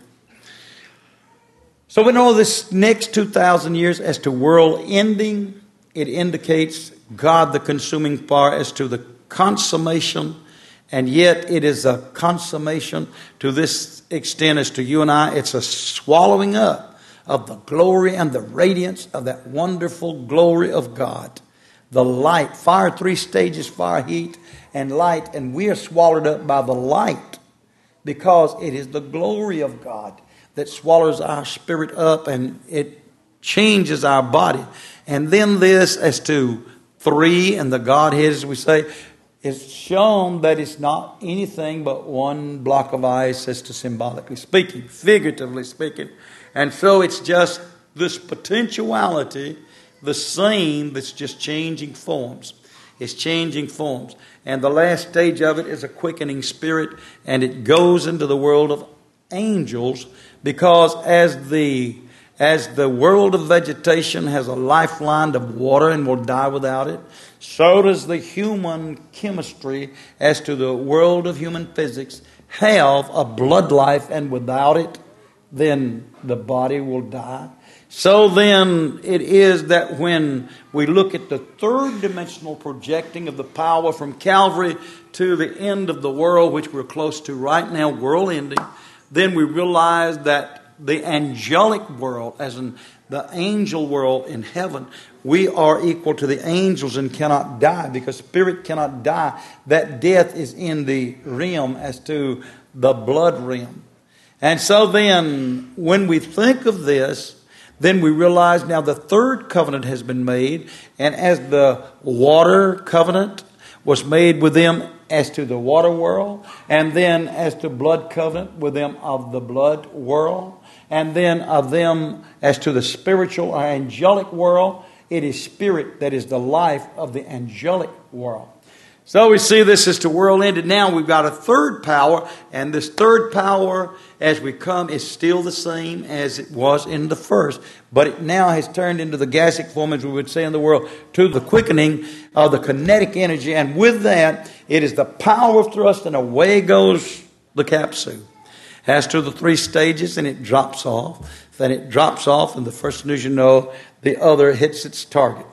So we know this next two thousand years as to world ending, it indicates God the consuming fire as to the consummation, and yet it is a consummation to this extent as to you and I. It's a swallowing up of the glory and the radiance of that wonderful glory of God. The light, fire, three stages, fire, heat, and light. And we are swallowed up by the light, because it is the glory of God that swallows our spirit up, and it changes our body. And then this, as to three and the Godhead, as we say, is shown that it's not anything but one block of ice, as to symbolically speaking, figuratively speaking. And so it's just this potentiality, the same, that's just changing forms. It's changing forms. And the last stage of it is a quickening spirit, and it goes into the world of angels, because as the as the world of vegetation has a lifeline of water and will die without it, so does the human chemistry, as to the world of human physics, have a blood life, and without it, then the body will die. So then it is that when we look at the third dimensional projecting of the power from Calvary to the end of the world, which we're close to right now, world ending, then we realize that the angelic world, as in the angel world in heaven, we are equal to the angels and cannot die, because spirit cannot die. That death is in the realm as to the blood realm. And so then, when we think of this, then we realize now the third covenant has been made. And as the water covenant was made with them as to the water world, and then as to blood covenant with them of the blood world, and then of them as to the spiritual or angelic world, it is spirit that is the life of the angelic world. So we see this as the world ended. Now we've got a third power, and this third power, as we come, is still the same as it was in the first, but it now has turned into the gaseous form, as we would say in the world, to the quickening of the kinetic energy, and with that, it is the power of thrust, and away goes the capsule. As to the three stages, and it drops off. Then it drops off, and the first news you know, the other hits its target.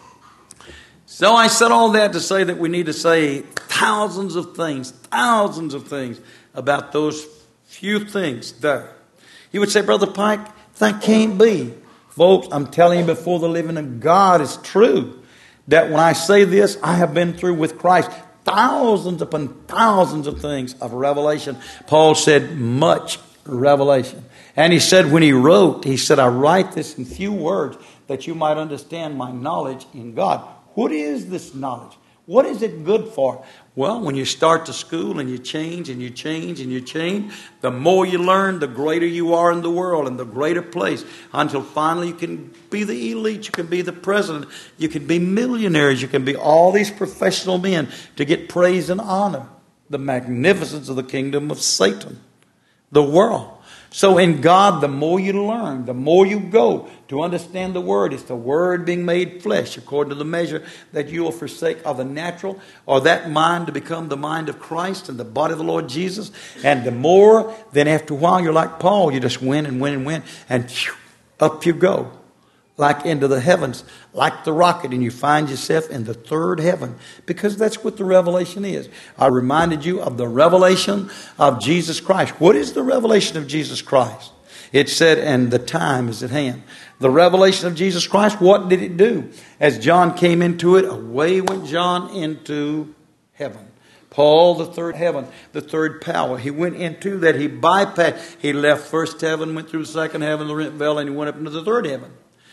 So I said all that to say that we need to say thousands of things, thousands of things about those few things there. You would say, Brother Pike, that can't be. Folks, I'm telling you before the living of God, it's true that when I say this, I have been through with Christ thousands upon thousands of things of revelation. Paul said much revelation. And he said when he wrote, he said, I write this in few words that you might understand my knowledge in God. What is this knowledge? What is it good for? Well, when you start to school and you change and you change and you change, the more you learn, the greater you are in the world and the greater place, until finally you can be the elite, you can be the president, you can be millionaires, you can be all these professional men to get praise and honor. The magnificence of the kingdom of Satan, the world. So in God, the more you learn, the more you go to understand the Word. It's the Word being made flesh, according to the measure that you will forsake of the natural, or that mind to become the mind of Christ and the body of the Lord Jesus. And the more, then after a while, you're like Paul. You just win and win and win, and phew, up you go, like into the heavens, like the rocket, and you find yourself in the third heaven, because that's what the revelation is. I reminded you of the revelation of Jesus Christ. What is the revelation of Jesus Christ? It said, and the time is at hand. The revelation of Jesus Christ, what did it do? As John came into it, away went John into heaven. Paul, the third heaven, the third power. He went into that. He bypassed. He left first heaven, went through the second heaven, the rent veil, and he went up into the third heaven.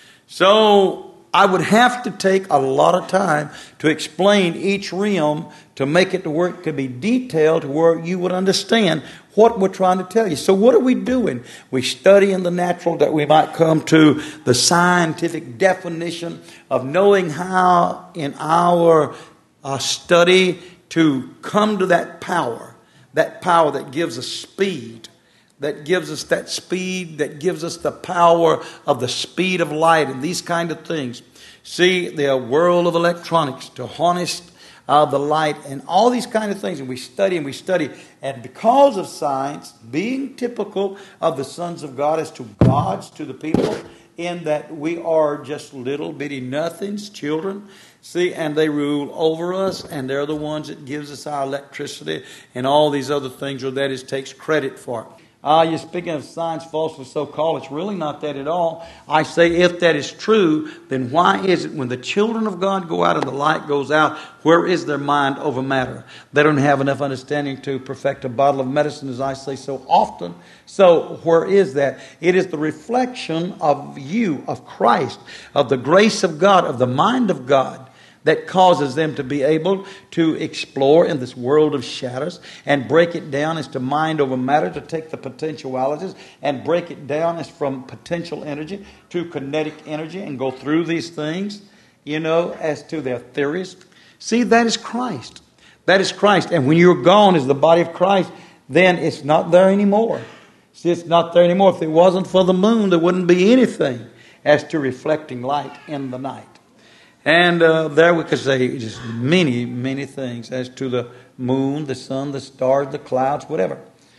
So I would have to take a lot of time to explain each realm to make it to where it could be detailed to where you would understand what we're trying to tell you. So what are we doing? We study in the natural that we might come to the scientific definition of knowing how in our uh, study to come to that power, that power that gives us speed, that gives us that speed, that gives us the power of the speed of light and these kind of things. See, the world of electronics to harness uh, the light and all these kind of things. And we study and we study. And because of science being typical of the sons of God as to gods to the people, in that we are just little bitty nothings, children. See, and they rule over us, and they're the ones that gives us our electricity and all these other things, or that is takes credit for it. Ah, uh, you're speaking of science falsely so-called. It's really not that at all. I say if that is true, then why is it when the children of God go out and the light goes out, where is their mind over matter? They don't have enough understanding to perfect a bottle of medicine, as I say so often. So where is that? It is the reflection of you, of Christ, of the grace of God, of the mind of God, that causes them to be able to explore in this world of shadows and break it down as to mind over matter, to take the potentialities and break it down as from potential energy to kinetic energy and go through these things, you know, as to their theories. See, that is Christ. That is Christ. And when you're gone as the body of Christ, then it's not there anymore. See, it's not there anymore. If it wasn't for the moon, there wouldn't be anything as to reflecting light in the night. And uh, there we could say just many, many things as to the moon, the sun, the stars, the clouds, whatever.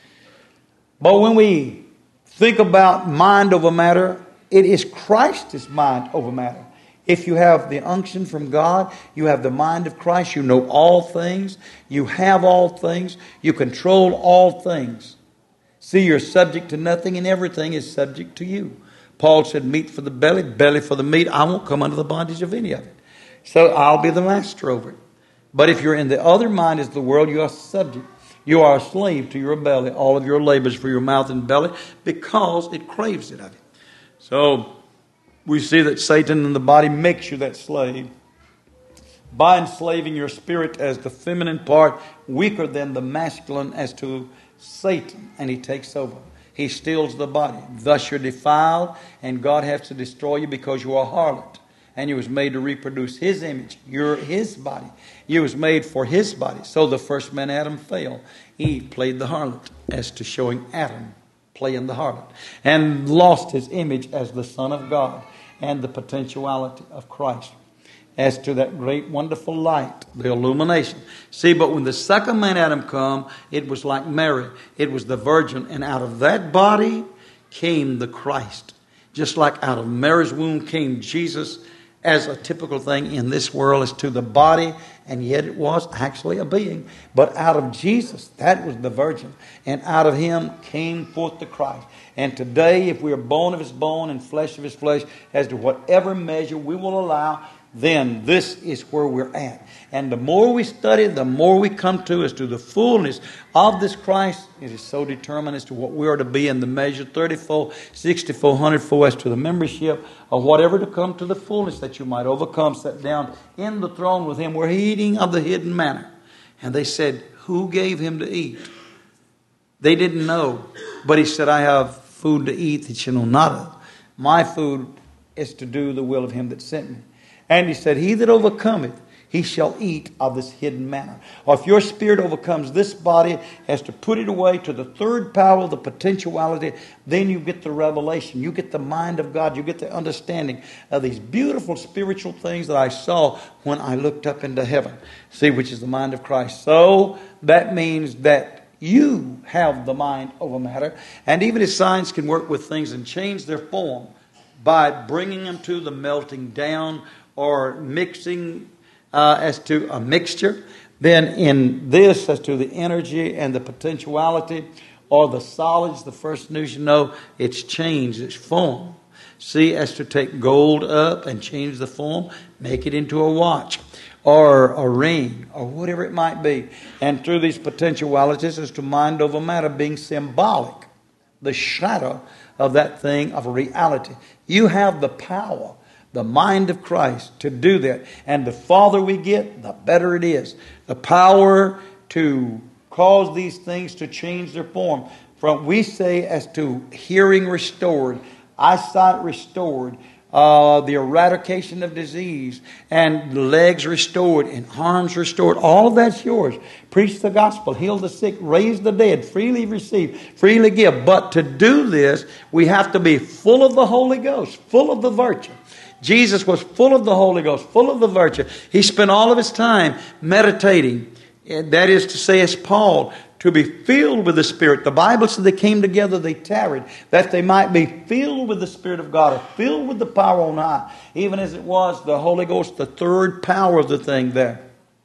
But when we think about mind over matter, it is Christ's mind over matter. If you have the unction from God, you have the mind of Christ, you know all things, you have all things, you control all things. See, you're subject to nothing, and everything is subject to you. Paul said, meat for the belly, belly for the meat. I won't come under the bondage of any of it. So I'll be the master over it. But if you're in the other mind as the world, you are subject. You are a slave to your belly. All of your labors for your mouth and belly, because it craves it of you. So we see that Satan in the body makes you that slave by enslaving your spirit as the feminine part, weaker than the masculine as to Satan, and he takes over. He steals the body. Thus you're defiled, and God has to destroy you because you are a harlot. And you was made to reproduce His image. You're His body. You was made for His body. So the first man, Adam, fell. Eve played the harlot as to showing Adam playing the harlot. And lost his image as the Son of God and the potentiality of Christ. As to that great wonderful light, the illumination. See, but when the second man, Adam, come, it was like Mary. It was the virgin. And out of that body came the Christ. Just like out of Mary's womb came Jesus, as a typical thing in this world as to the body, and yet it was actually a being. But out of Jesus, that was the virgin, and out of Him came forth the Christ. And today, if we are bone of His bone and flesh of His flesh, as to whatever measure we will allow, then this is where we're at. And the more we study, the more we come to as to the fullness of this Christ. It is so determined as to what we are to be in the measure thirty-fold, sixty-fold, one hundred-fold, as to the membership of whatever to come to the fullness that you might overcome. Sat down in the throne with Him. We're eating of the hidden manna. And they said, who gave Him to eat? They didn't know. But He said, I have food to eat that you know not of. My food is to do the will of Him that sent me. And He said, he that overcometh, he shall eat of this hidden manna. Or if your spirit overcomes this body, has to put it away to the third power, the potentiality, then you get the revelation. You get the mind of God. You get the understanding of these beautiful spiritual things that I saw when I looked up into heaven. See, which is the mind of Christ. So that means that you have the mind over matter. And even as science can work with things and change their form by bringing them to the melting down or mixing uh, as to a mixture, then in this as to the energy and the potentiality or the solids, the first news you know, it's changed its form. See, as to take gold up and change the form, make it into a watch or a ring or whatever it might be. And through these potentialities as to mind over matter being symbolic, the shadow of that thing of reality. You have the power, the mind of Christ, to do that. And the farther we get, the better it is. The power to cause these things to change their form. From we say as to hearing restored, eyesight restored, uh, the eradication of disease, and legs restored, and arms restored. All of that's yours. Preach the gospel, heal the sick, raise the dead, freely receive, freely give. But to do this, we have to be full of the Holy Ghost, full of the virtue. Jesus was full of the Holy Ghost, full of the virtue. He spent all of His time meditating. That is to say, as Paul, to be filled with the Spirit. The Bible said they came together, they tarried, that they might be filled with the Spirit of God, or filled with the power on high. Even as it was the Holy Ghost, the third power of the thing there.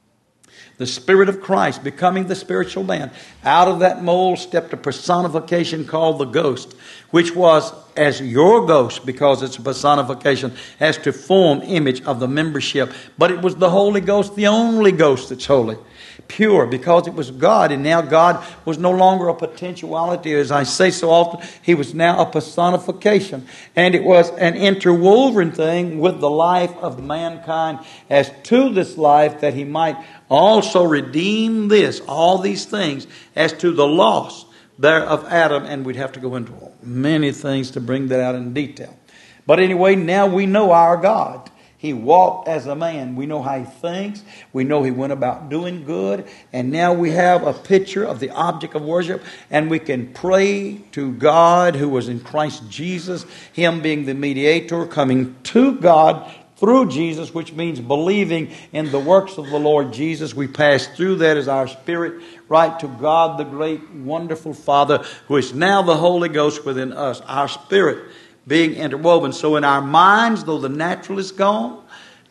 The Spirit of Christ becoming the spiritual man. Out of that mold stepped a personification called the ghost, which was as your ghost, because it's a personification, as to form image of the membership. But it was the Holy Ghost, the only ghost that's holy. Pure, because it was God, and now God was no longer a potentiality, as I say so often. He was now a personification, and it was an interwoven thing with the life of mankind, as to this life that He might also redeem this, all these things, as to the loss there of Adam. And we'd have to go into many things to bring that out in detail. But anyway, now we know our God. He walked as a man. We know how He thinks. We know He went about doing good. And now we have a picture of the object of worship. And we can pray to God who was in Christ Jesus. Him being the mediator, coming to God through Jesus, which means believing in the works of the Lord Jesus. We pass through that as our spirit right to God, the great, wonderful Father, who is now the Holy Ghost within us. Our spirit being interwoven. So in our minds, though the natural is gone,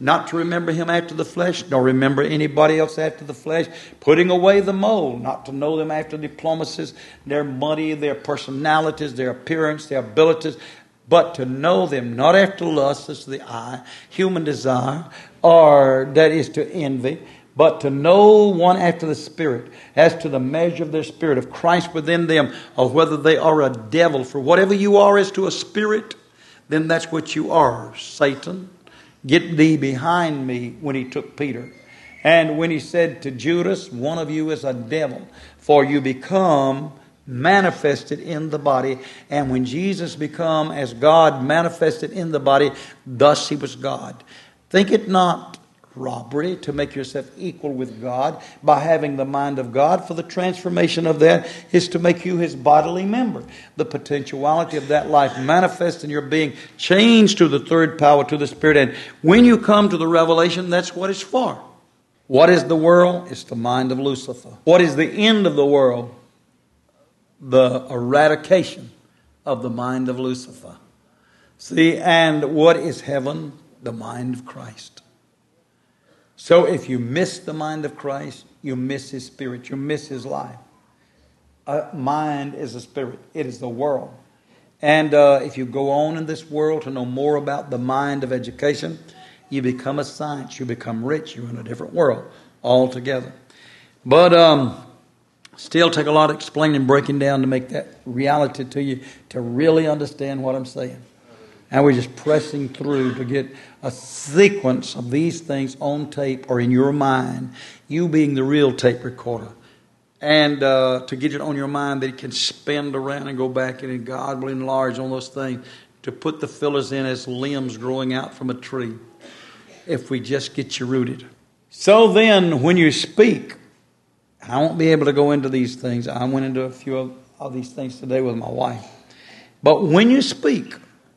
not to remember him after the flesh, nor remember anybody else after the flesh, putting away the mold, not to know them after diplomacies, their money, their personalities, their appearance, their abilities, but to know them not after lust, as the eye, human desire, or that is to envy, but to know one after the Spirit, as to the measure of their spirit, of Christ within them, or whether they are a devil. For whatever you are as to a spirit, then that's what you are. Satan, get thee behind me, when he took Peter. And when he said to Judas, one of you is a devil, for you become manifested in the body. And when Jesus become as God manifested in the body, thus he was God. Think it not robbery to make yourself equal with God by having the mind of God, for the transformation of that is to make you his bodily member. The potentiality of that life manifest in your being, changed to the third power, to the Spirit. And when you come to the revelation, that's what it's for. What is the world? It's the mind of Lucifer. What is the end of the world? The eradication of the mind of Lucifer. See, and what is heaven? The mind of Christ. So if you miss the mind of Christ, you miss his spirit, you miss his life. A mind is a spirit. It is the world. And uh, if you go on in this world to know more about the mind of education, you become a science, you become rich, you're in a different world altogether. But um, still take a lot of explaining and breaking down to make that reality to you, to really understand what I'm saying. And we're just pressing through to get a sequence of these things on tape or in your mind, you being the real tape recorder. And uh, to get it on your mind that it can spin around and go back, and God will enlarge on those things to put the fillers in as limbs growing out from a tree, if we just get you rooted. So then, when you speak, and I won't be able to go into these things. I went into a few of, of these things today with my wife. But when you speak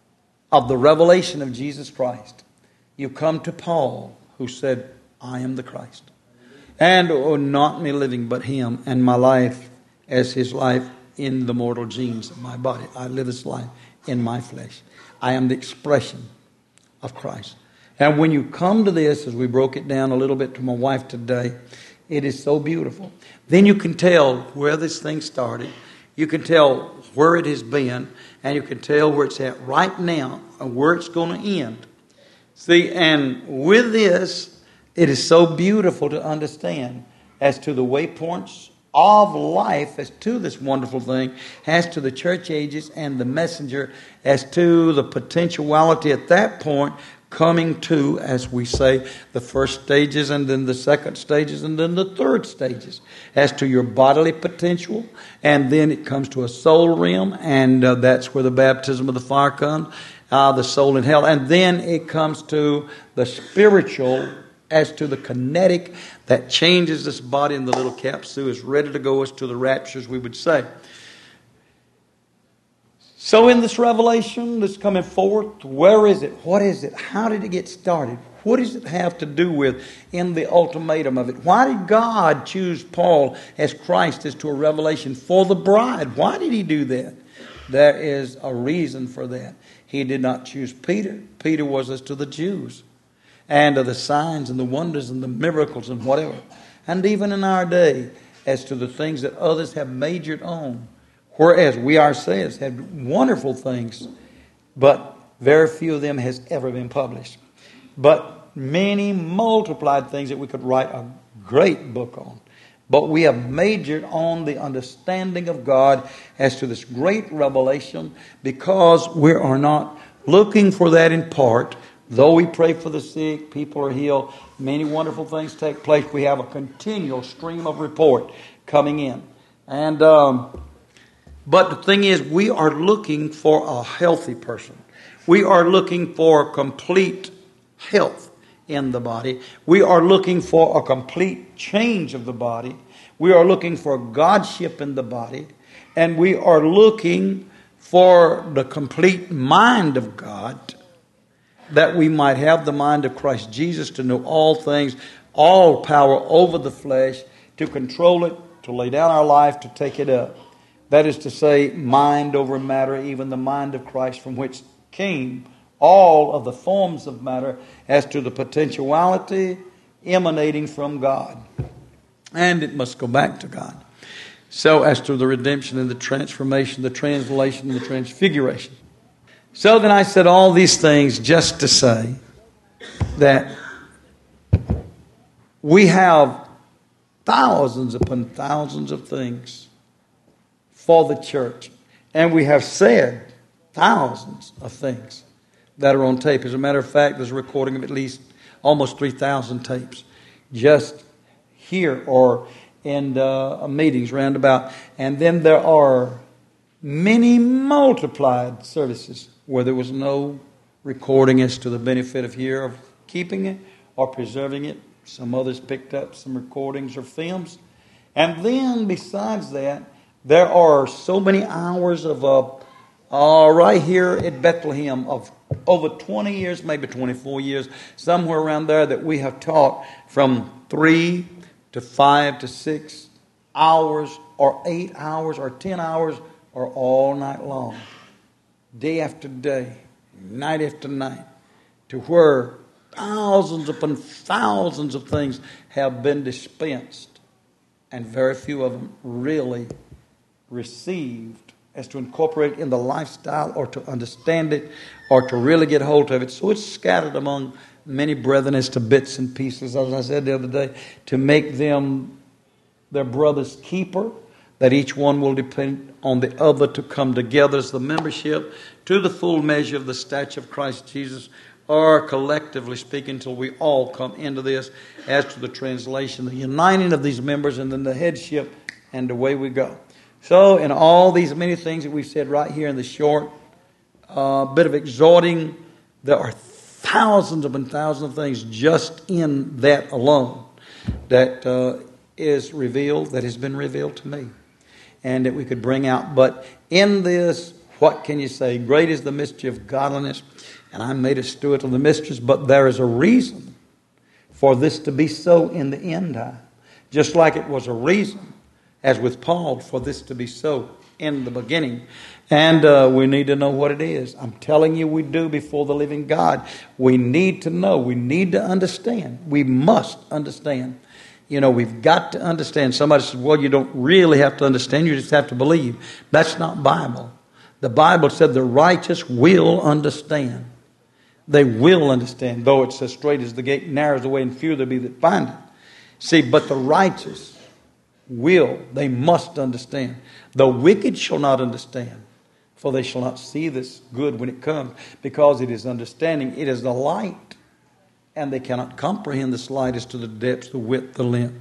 of the revelation of Jesus Christ, you come to Paul, who said, I am the Christ. And oh, not me living, but him, and my life as his life in the mortal genes of my body. I live this life in my flesh. I am the expression of Christ. And when you come to this, as we broke it down a little bit to my wife today, it is so beautiful. Then you can tell where this thing started. You can tell where it has been, and you can tell where it's at right now and where it's going to end. See, and with this, it is so beautiful to understand as to the waypoints of life, as to this wonderful thing, as to the church ages and the messenger, as to the potentiality at that point coming to, as we say, the first stages, and then the second stages, and then the third stages, as to your bodily potential, and then it comes to a soul realm, and uh, that's where the baptism of the fire comes, uh, the soul in hell, and then it comes to the spiritual, as to the kinetic that changes this body, and the little capsule is ready to go as to the raptures, we would say. So in this revelation that's coming forth, where is it? What is it? How did it get started? What does it have to do with in the ultimatum of it? Why did God choose Paul as Christ as to a revelation for the bride? Why did he do that? There is a reason for that. He did not choose Peter. Peter was as to the Jews, and of the signs and the wonders and the miracles and whatever. And even in our day, as to the things that others have majored on. Whereas we ourselves had wonderful things, but very few of them has ever been published. But many multiplied things that we could write a great book on. But we have majored on the understanding of God as to this great revelation, because we are not looking for that in part. Though we pray for the sick, people are healed, many wonderful things take place. We have a continual stream of report coming in. And um, but the thing is, we are looking for a healthy person. We are looking for complete health in the body. We are looking for a complete change of the body. We are looking for Godship in the body. And we are looking for the complete mind of God, that we might have the mind of Christ Jesus, to know all things, all power over the flesh, to control it, to lay down our life, to take it up. That is to say, mind over matter, even the mind of Christ, from which came all of the forms of matter as to the potentiality emanating from God. And it must go back to God. So as to the redemption and the transformation, the translation and the transfiguration. So then I said all these things just to say that we have thousands upon thousands of things for the church. And we have said thousands of things that are on tape. As a matter of fact, there's a recording of at least almost three thousand tapes just here or in uh, meetings round about. And then there are many multiplied services where there was no recording as to the benefit of here of keeping it or preserving it. Some others picked up some recordings or films. And then besides that, there are so many hours of uh, uh, right here at Bethlehem of over twenty years, maybe twenty-four years, somewhere around there that we have taught from three to five to six hours or eight hours or ten hours or all night long, day after day, night after night, to where thousands upon thousands of things have been dispensed, and very few of them really received as to incorporate it in the lifestyle or to understand it or to really get hold of it. So it's scattered among many brethren as to bits and pieces, as I said the other day, to make them their brother's keeper, that each one will depend on the other to come together as the membership to the full measure of the stature of Christ Jesus, or collectively speaking, until we all come into this as to the translation, the uniting of these members, and then the headship, and away we go. So in all these many things that we've said right here in the short uh, bit of exhorting, there are thousands upon thousands of things just in that alone that uh, is revealed, that has been revealed to me, and that we could bring out. But in this, what can you say? Great is the mystery of godliness, and I'm made a steward of the mysteries, but there is a reason for this to be so in the end time. Just like it was a reason, as with Paul, for this to be so in the beginning. And uh, we need to know what it is. I'm telling you, we do before the living God. We need to know. We need to understand. We must understand. You know, we've got to understand. Somebody says, well, you don't really have to understand. You just have to believe. That's not Bible. The Bible said the righteous will understand. They will understand. Though it's as straight as the gate, narrow is the way, and few there be that find it. See, but the righteous will, they must understand. The wicked shall not understand, for they shall not see this good when it comes, because it is understanding. It is the light, and they cannot comprehend this light as to the depth, the width, the length,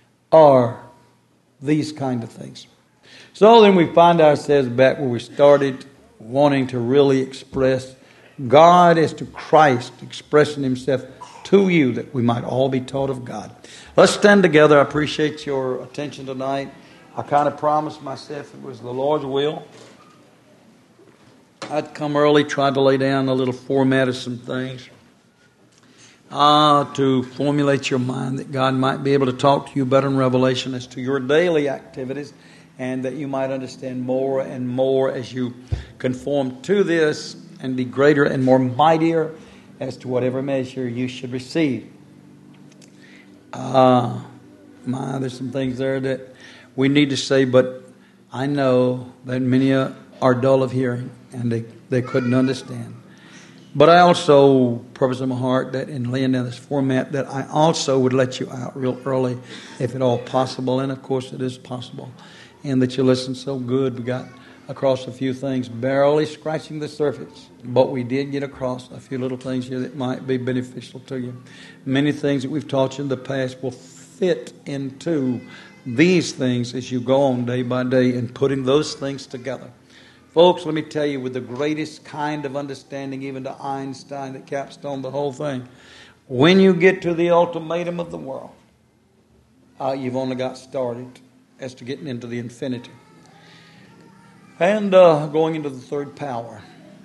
or these kind of things. So then we find ourselves back where we started, wanting to really express God as to Christ, expressing Himself to you, that we might all be taught of God. Let's stand together. I appreciate your attention tonight. I kind of promised myself it was the Lord's will. I'd come early, tried to lay down a little format of some things uh, to formulate your mind, that God might be able to talk to you better in revelation as to your daily activities, and that you might understand more and more as you conform to this and be greater and more mightier as to whatever measure you should receive. Ah, uh, my, there's some things there that we need to say, but I know that many are dull of hearing and they, they couldn't understand. But I also purpose in my heart that in laying down this format, that I also would let you out real early, if at all possible, and of course it is possible, and that you listen so good. We got across a few things, barely scratching the surface, but we did get across a few little things here that might be beneficial to you. Many things that we've taught you in the past will fit into these things as you go on day by day in putting those things together. Folks, let me tell you, with the greatest kind of understanding, even to Einstein, that capstone the whole thing, when you get to the ultimatum of the world, uh, you've only got started as to getting into the infinity. And uh, going into the third power.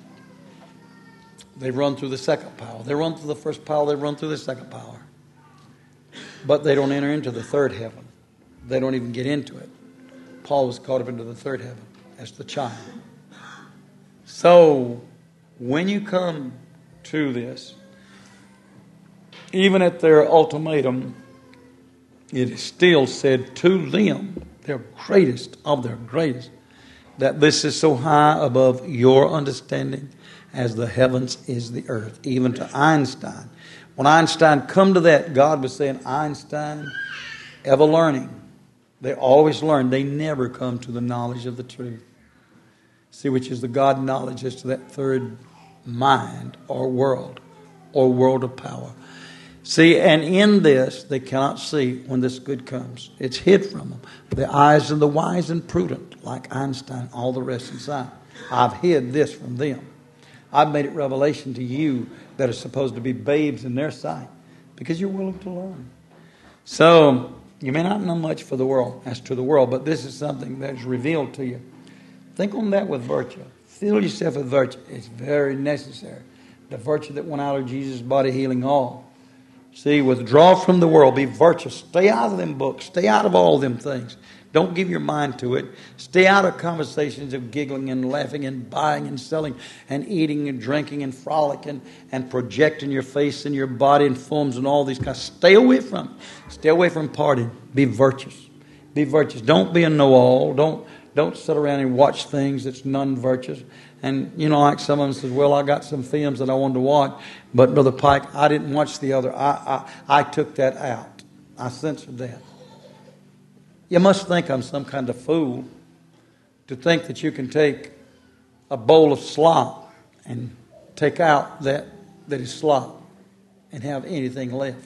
They run through the second power. They run through the first power. They run through the second power. But they don't enter into the third heaven. They don't even get into it. Paul was caught up into the third heaven as the child. So when you come to this. Even at their ultimatum, it is still said to them, their greatest of their greatest, that this is so high above your understanding as the heavens is the earth. Even to Einstein. When Einstein come to that, God was saying, Einstein, ever learning. They always learn. They never come to the knowledge of the truth. See, which is the God knowledge as to that third mind or world or world of power. See, and in this, they cannot see when this good comes. It's hid from them. The eyes of the wise and prudent, like Einstein, all the rest inside. I've hid this from them. I've made it revelation to you that are supposed to be babes in their sight because you're willing to learn. So, you may not know much for the world, as to the world, but this is something that is revealed to you. Think on that with virtue. Fill yourself with virtue. It's very necessary. The virtue that went out of Jesus' body, healing all. See, withdraw from the world. Be virtuous. Stay out of them books. Stay out of all them things. Don't give your mind to it. Stay out of conversations of giggling and laughing and buying and selling and eating and drinking and frolicking and projecting your face and your body and forms and all these kinds. Stay away from it. Stay away from partying. Be virtuous. Be virtuous. Don't be a know-all. Don't don't sit around and watch things that's non-virtuous. And, you know, like some of them says, well, I got some films that I wanted to watch, but Brother Pike, I didn't watch the other. I, I, I took that out. I censored that. You must think I'm some kind of fool to think that you can take a bowl of slop and take out that that is slop and have anything left.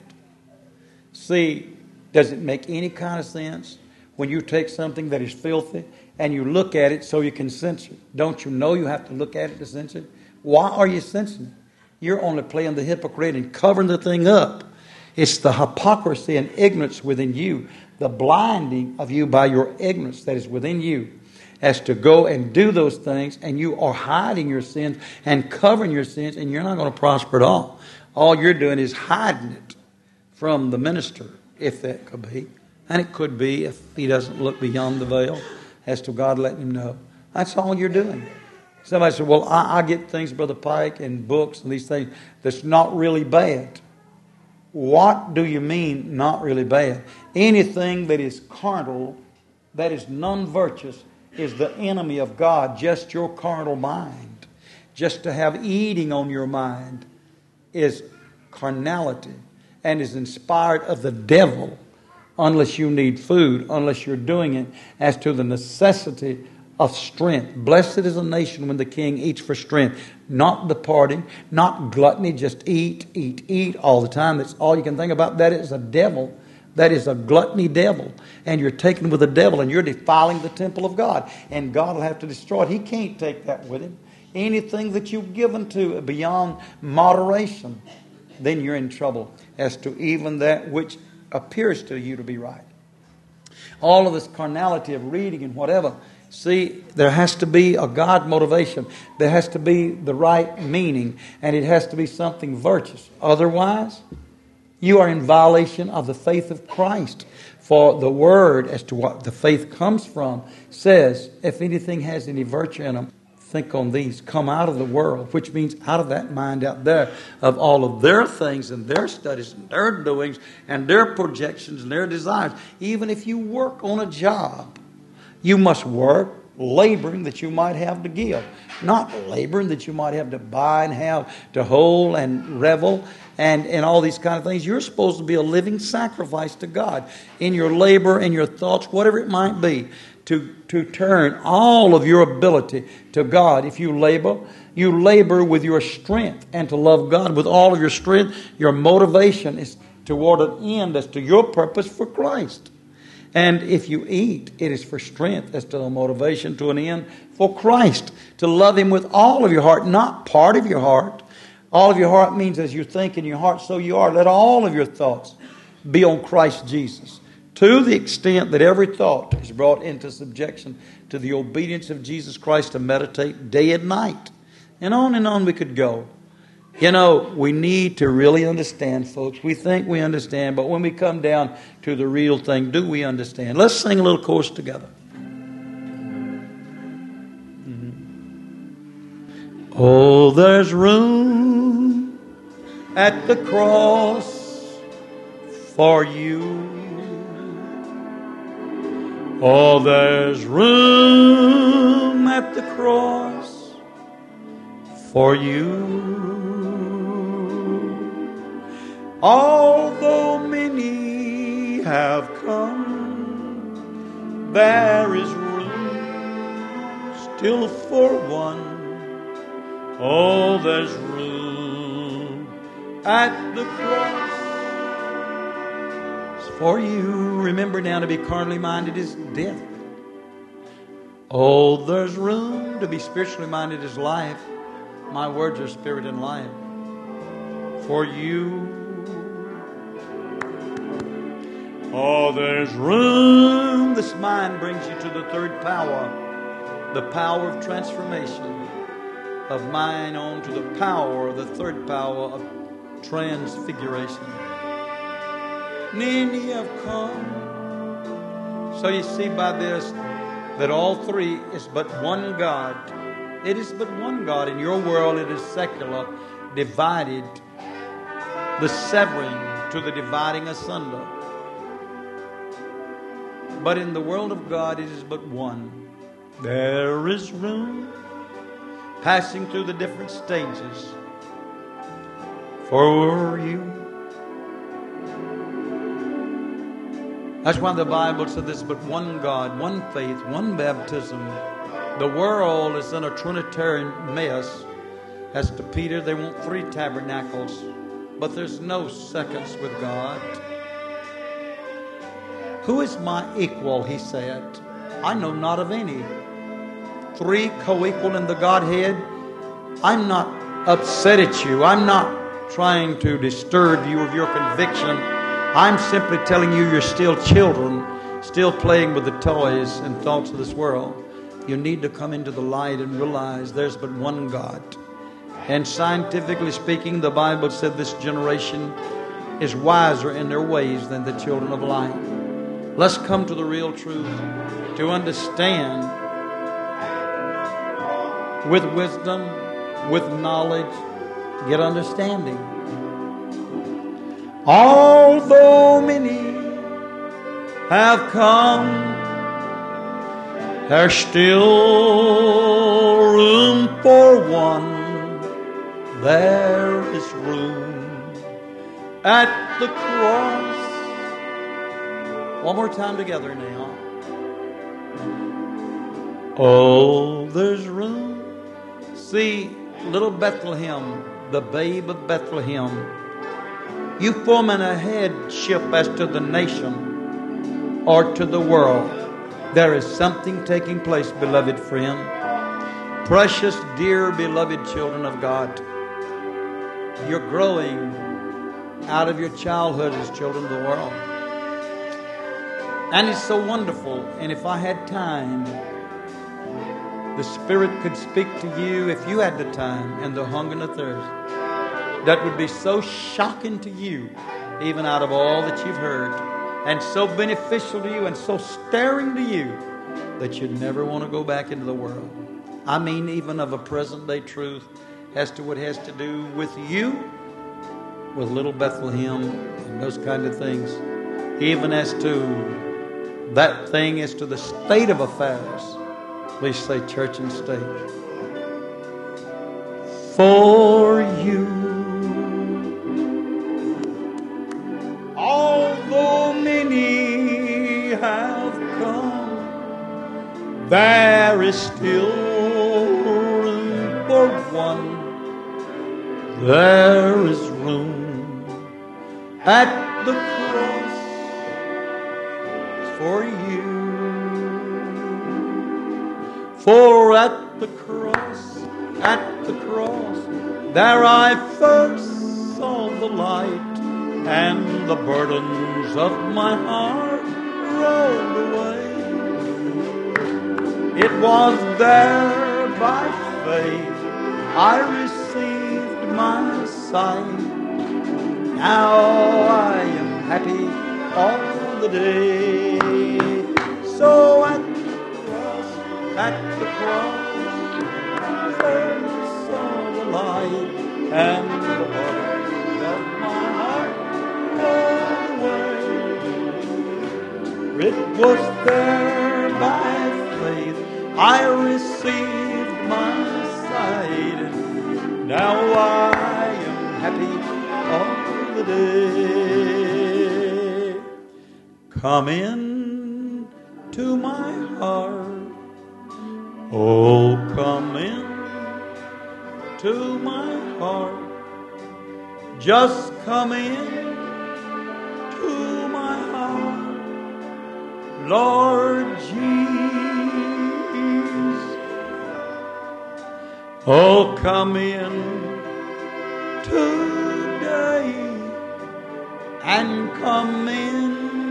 See, does it make any kind of sense when you take something that is filthy and you look at it so you can censor it? Don't you know you have to look at it to censor it? Why are you censoring it? You're only playing the hypocrite and covering the thing up. It's the hypocrisy and ignorance within you, the blinding of you by your ignorance that is within you, as to go and do those things, and you are hiding your sins and covering your sins, and you're not going to prosper at all. All you're doing is hiding it from the minister, if that could be. And it could be if he doesn't look beyond the veil as to God letting him know. That's all you're doing. Somebody said, well, I, I get things, Brother Pike, and books and these things that's not really bad. What do you mean not really bad? Anything that is carnal, that is non-virtuous, is the enemy of God. Just your carnal mind. Just to have eating on your mind is carnality and is inspired of the devil, unless you need food, unless you're doing it as to the necessity of strength. Blessed is a nation when the king eats for strength. Not departing, not gluttony, just eat, eat, eat all the time. That's all you can think about. That is a devil. That is a gluttony devil. And you're taken with the devil and you're defiling the temple of God. And God will have to destroy it. He can't take that with him. Anything that you've given to beyond moderation, then you're in trouble as to even that which appears to you to be right. All of this carnality of reading and whatever. See, there has to be a God motivation. There has to be the right meaning. And it has to be something virtuous. Otherwise, you are in violation of the faith of Christ. For the word as to what the faith comes from says, if anything has any virtue in them, think on these. Come out of the world, which means out of that mind out there of all of their things and their studies and their doings and their projections and their desires. Even if you work on a job, you must work laboring that you might have to give. Not laboring that you might have to buy and have to hold and revel and, and all these kind of things. You're supposed to be a living sacrifice to God in your labor and your thoughts, whatever it might be, to, to turn all of your ability to God. If you labor, you labor with your strength, and to love God with all of your strength. Your motivation is toward an end as to your purpose for Christ. And if you eat, it is for strength as to the motivation to an end for Christ. To love Him with all of your heart, not part of your heart. All of your heart means as you think in your heart, so you are. Let all of your thoughts be on Christ Jesus. To the extent that every thought is brought into subjection to the obedience of Jesus Christ to meditate day and night. And on and on we could go. You know, we need to really understand, folks. We think we understand, but when we come down to the real thing, do we understand? Let's sing a little chorus together. Mm-hmm. Oh, there's room at the cross for you. Oh, there's room at the cross for you. Although many have come, there is room still for one. Oh, there's room at the cross for you. Remember now, to be carnally minded is death. Oh, there's room to be spiritually minded is life. My words are spirit and life for you. Oh, there's room. This mind brings you to the third power, the power of transformation of mind on to the power, the third power of transfiguration. Many have come. So you see by this that all three is but one God. It is but one God. In your world it is secular, divided, the severing to the dividing asunder. But in the world of God it is but one. There is room, passing through the different stages for you. That's why the Bible said there's but one God, one faith, one baptism. The world is in a Trinitarian mess. As to Peter, they want three tabernacles, but there's no seconds with God. Who is my equal, he said. I know not of any. Three co-equal in the Godhead. I'm not upset at you. I'm not trying to disturb you of your conviction. I'm simply telling you you're still children, still playing with the toys and thoughts of this world. You need to come into the light and realize there's but one God. And scientifically speaking, the Bible said this generation is wiser in their ways than the children of light. Let's come to the real truth, to understand with wisdom, with knowledge, get understanding. Although many have come, there's still room for one. There is room at the cross. One more time together now. Oh, there's room. See, little Bethlehem, the babe of Bethlehem, you form an headship as to the nation or to the world. There is something taking place, beloved friend. Precious, dear, beloved children of God. You're growing out of your childhood as children of the world. And it's so wonderful. And if I had time, the Spirit could speak to you if you had the time and the hunger and the thirst. That would be so shocking to you, even out of all that you've heard, and so beneficial to you and so staring to you that you'd never want to go back into the world. I mean, even of a present day truth as to what has to do with you, with little Bethlehem and those kind of things, even as to that thing as to the state of affairs. Please say church and state. For you. Although many have come, there is still room for one. There is room at the cross for you. For at the cross, at the cross, there I first saw the light, and the burdens of my heart rolled away. It was there by faith I received my sight. Now I am happy all the day. So at At the cross, first saw the light, and the burdens of was there by faith I received my sight. Now I am happy all the day. Come in to my heart. Oh, come in to my heart. Just come in to my heart, Lord Jesus. Oh, come in today and come in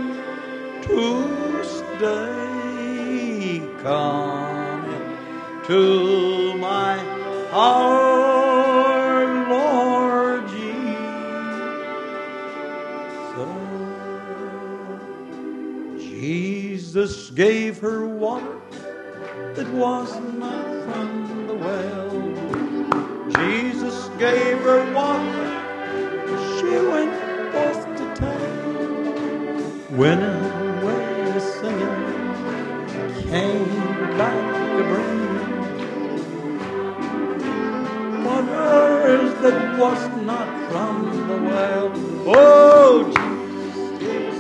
to stay. Come in to my heart, Lord Jesus. Jesus gave her water that was not from the well. Jesus gave her water. She went forth to town. Went away singing, came back to bring waters that was not from the well. Oh, Jesus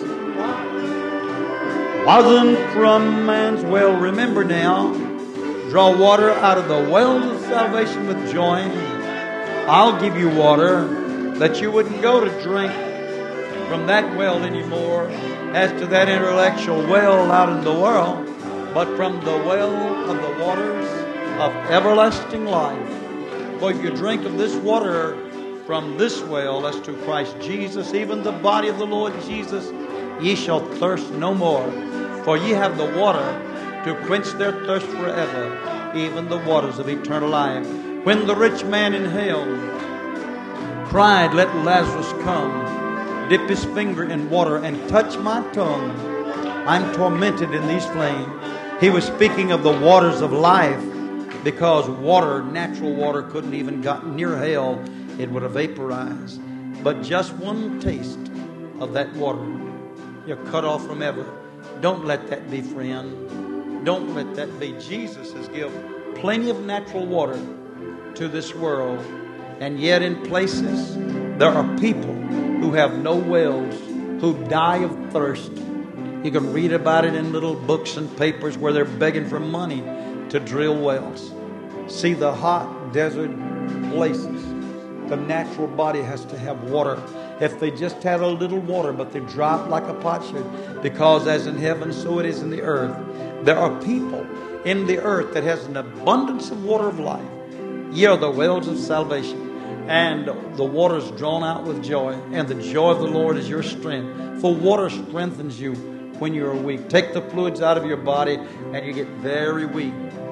wasn't from man's well. Remember now, draw water out of the wells of salvation with joy. I'll give you water that you wouldn't go to drink from that well anymore as to that intellectual well out in the world, but from the well of the waters of everlasting life. For if you drink of this water from this well as to Christ Jesus, even the body of the Lord Jesus, ye shall thirst no more. For ye have the water to quench their thirst forever, even the waters of eternal life. When the rich man in hell cried, let Lazarus come, dip his finger in water and touch my tongue, I'm tormented in these flames. He was speaking of the waters of life, because water, natural water, couldn't even get near hell. It would have vaporized. But just one taste of that water, you're cut off from ever. Don't let that be, friend. Don't let that be. Jesus has given plenty of natural water to this world. And yet in places, there are people who have no wells, who die of thirst. You can read about it in little books and papers where they're begging for money to drill wells. See, the hot desert places, the natural body has to have water. If they just had a little water, but they drop like a potsherd, because as in heaven, so it is in the earth. There are people in the earth that has an abundance of water of life. Ye are the wells of salvation, and the water is drawn out with joy, and the joy of the Lord is your strength. For water strengthens you when you are weak. Take the fluids out of your body, and you get very weak.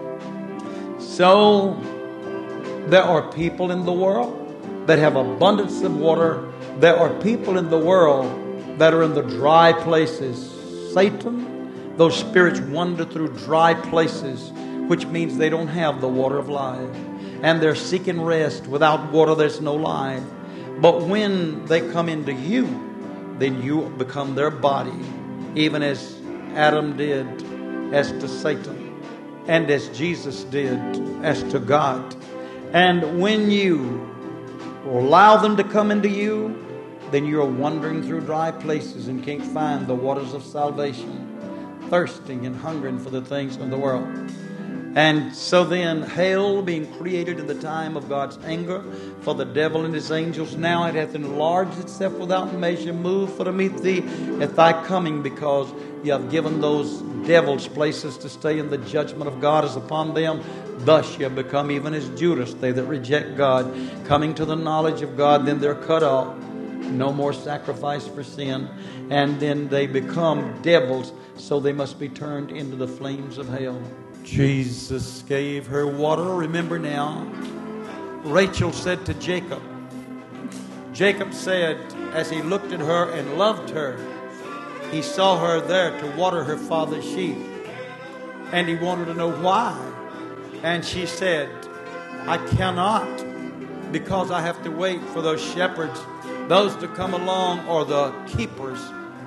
So, there are people in the world that have abundance of water. There are people in the world that are in the dry places. Satan, those spirits wander through dry places, which means they don't have the water of life. And they're seeking rest. Without water, there's no life. But when they come into you, then you become their body, even as Adam did as to Satan, and as Jesus did as to God. And when you allow them to come into you, then you're wandering through dry places and can't find the waters of salvation, thirsting and hungering for the things of the world. And so then hell, being created in the time of God's anger for the devil and his angels, now it hath enlarged itself without measure, moved for to meet thee at thy coming, because you have given those devils places to stay, and the judgment of God is upon them. Thus you have become even as Judas, they that reject God, coming to the knowledge of God, then they're cut off. No more sacrifice for sin. And then they become devils, so they must be turned into the flames of hell. Jesus gave her water. Remember now, Rachel said to Jacob, Jacob said, as he looked at her and loved her, he saw her there to water her father's sheep. And he wanted to know why. And she said, I cannot, because I have to wait for those shepherds, those to come along, or the keepers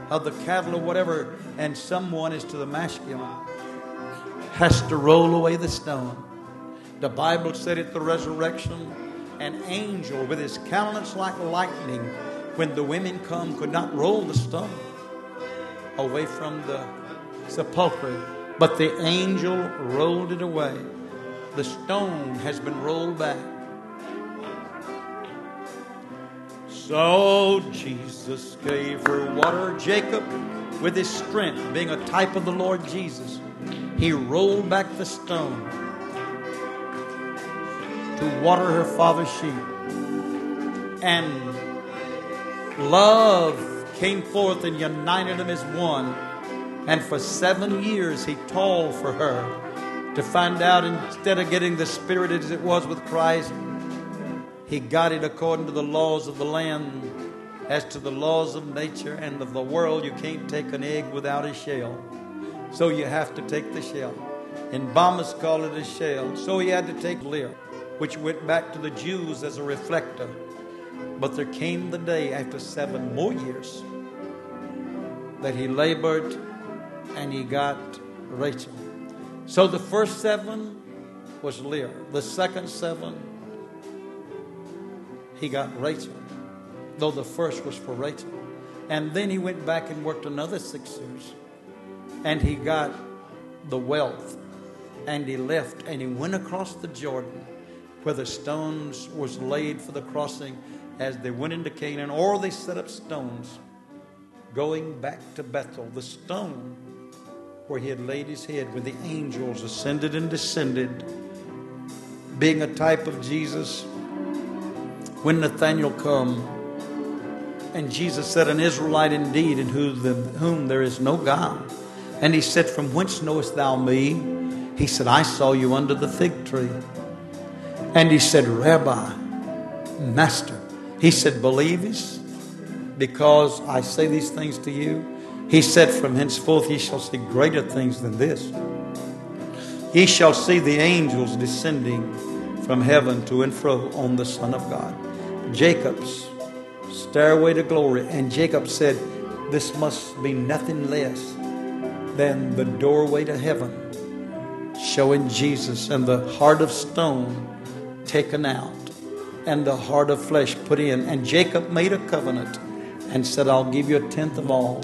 of the cattle or whatever, and someone is to the masculine, has to roll away the stone. The Bible said at the resurrection, an angel with his countenance like lightning, when the women come, could not roll the stone away from the sepulchre, but the angel rolled it away. The stone has been rolled back. So Jesus gave her water. Jacob, with his strength, being a type of the Lord Jesus, he rolled back the stone to water her father's sheep. And love came forth and united them as one. And for seven years he toiled for her to find out, instead of getting the Spirit as it was with Christ, he got it according to the laws of the land. As to the laws of nature and of the world, you can't take an egg without a shell. So you have to take the shell. And Bombers call it a shell. So he had to take Leah, which went back to the Jews as a reflector. But there came the day after seven more years that he labored and he got Rachel. So the first seven was Leah. The second seven, he got Rachel, though the first was for Rachel. And then he went back and worked another six years. And he got the wealth. And he left and he went across the Jordan, where the stones was laid for the crossing as they went into Canaan, or they set up stones going back to Bethel. The stone where he had laid his head when the angels ascended and descended, being a type of Jesus. When Nathanael come, and Jesus said, an Israelite indeed, in whom there is no guile. And he said, from whence knowest thou me? He said, I saw you under the fig tree. And he said, Rabbi, Master. He said, believest because I say these things to you? He said, from henceforth ye shall see greater things than this. Ye shall see the angels descending from heaven to and fro on the Son of God. Jacob's stairway to glory. And Jacob said, this must be nothing less than the doorway to heaven, showing Jesus, and the heart of stone taken out and the heart of flesh put in. And Jacob made a covenant and said, I'll give you a tenth of all.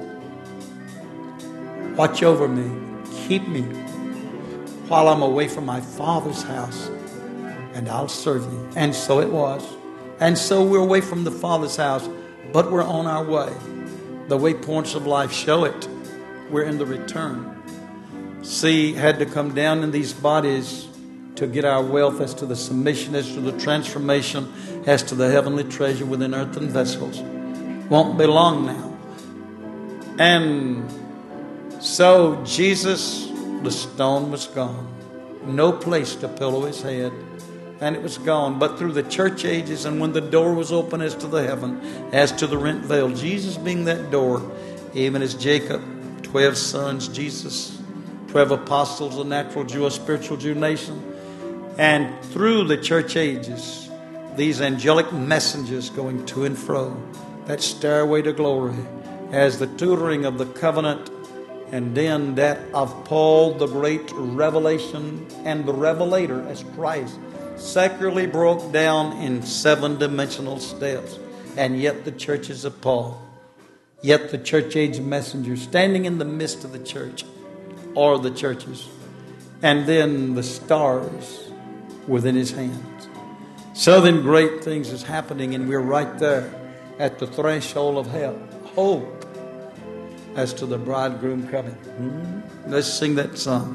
Watch over me, keep me while I'm away from my father's house, and I'll serve you. And so it was. And so we're away from the Father's house, but we're on our way. The waypoints of life show it. We're in the return. See, had to come down in these bodies to get our wealth, as to the submission, as to the transformation, as to the heavenly treasure within earthen vessels. Won't be long now. And so Jesus, the stone was gone. No place to pillow his head. And it was gone. But through the church ages, and when the door was open as to the heaven, as to the rent veil, Jesus being that door, even as Jacob, twelve sons, Jesus, twelve apostles, a natural Jew, a spiritual Jew nation. And through the church ages, these angelic messengers going to and fro, that stairway to glory, as the tutoring of the covenant, and then that of Paul, the great revelation, and the revelator as Christ, secularly broke down in seven dimensional steps. And yet the churches of Paul, yet the church age messenger standing in the midst of the church, or the churches, and then the stars within his hands. So then great things is happening, and we're right there at the threshold of hell. Hope as to the bridegroom coming. Mm-hmm. Let's sing that song.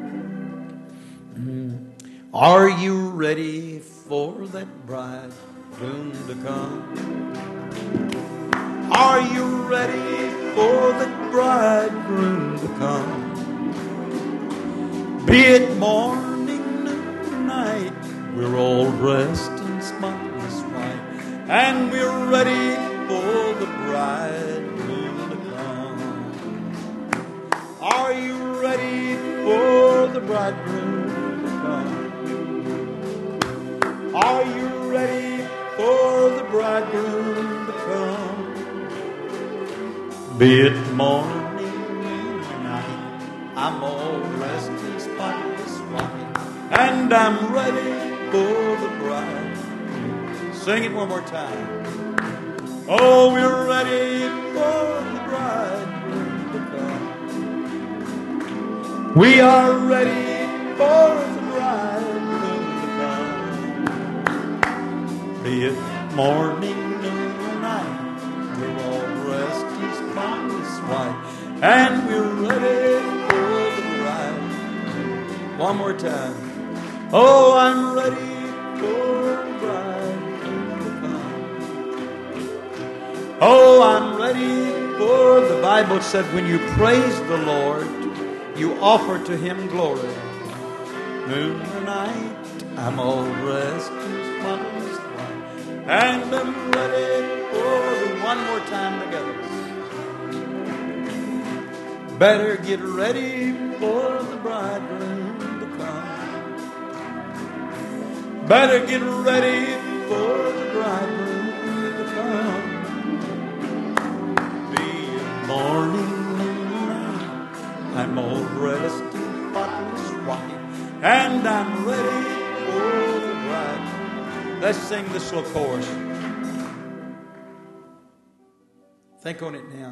Mm-hmm. Are you ready for that bridegroom to come? Are you ready for that bridegroom to come? Be it morning, noon, night, we're all dressed in spotless white, and we're ready for the bridegroom to come. Are you ready for the bridegroom to come? Are you ready for the bridegroom to come? Be it morning, noon, or night, I'm all dressed in spotless white, and I'm ready for the bride. Sing it one more time. Oh, we're ready for the bridegroom to come. We are ready for the bridegroom to come. Be it morning, noon, or night, we're all dressed in spotless white, and we're ready for the bride. One more time. Oh, I'm ready for the bride to come. Oh, I'm ready for, the Bible said, when you praise the Lord, you offer to Him glory. Noon or night, I'm all dressed in spotless white, and I'm ready for the, one more time together. Better get ready for the bridegroom to come. Better get ready for the bridegroom to come. Be it morning, noon, or night, I'm all dressed in spotless white, and I'm ready for the bride. Let's sing this little chorus. Think on it now.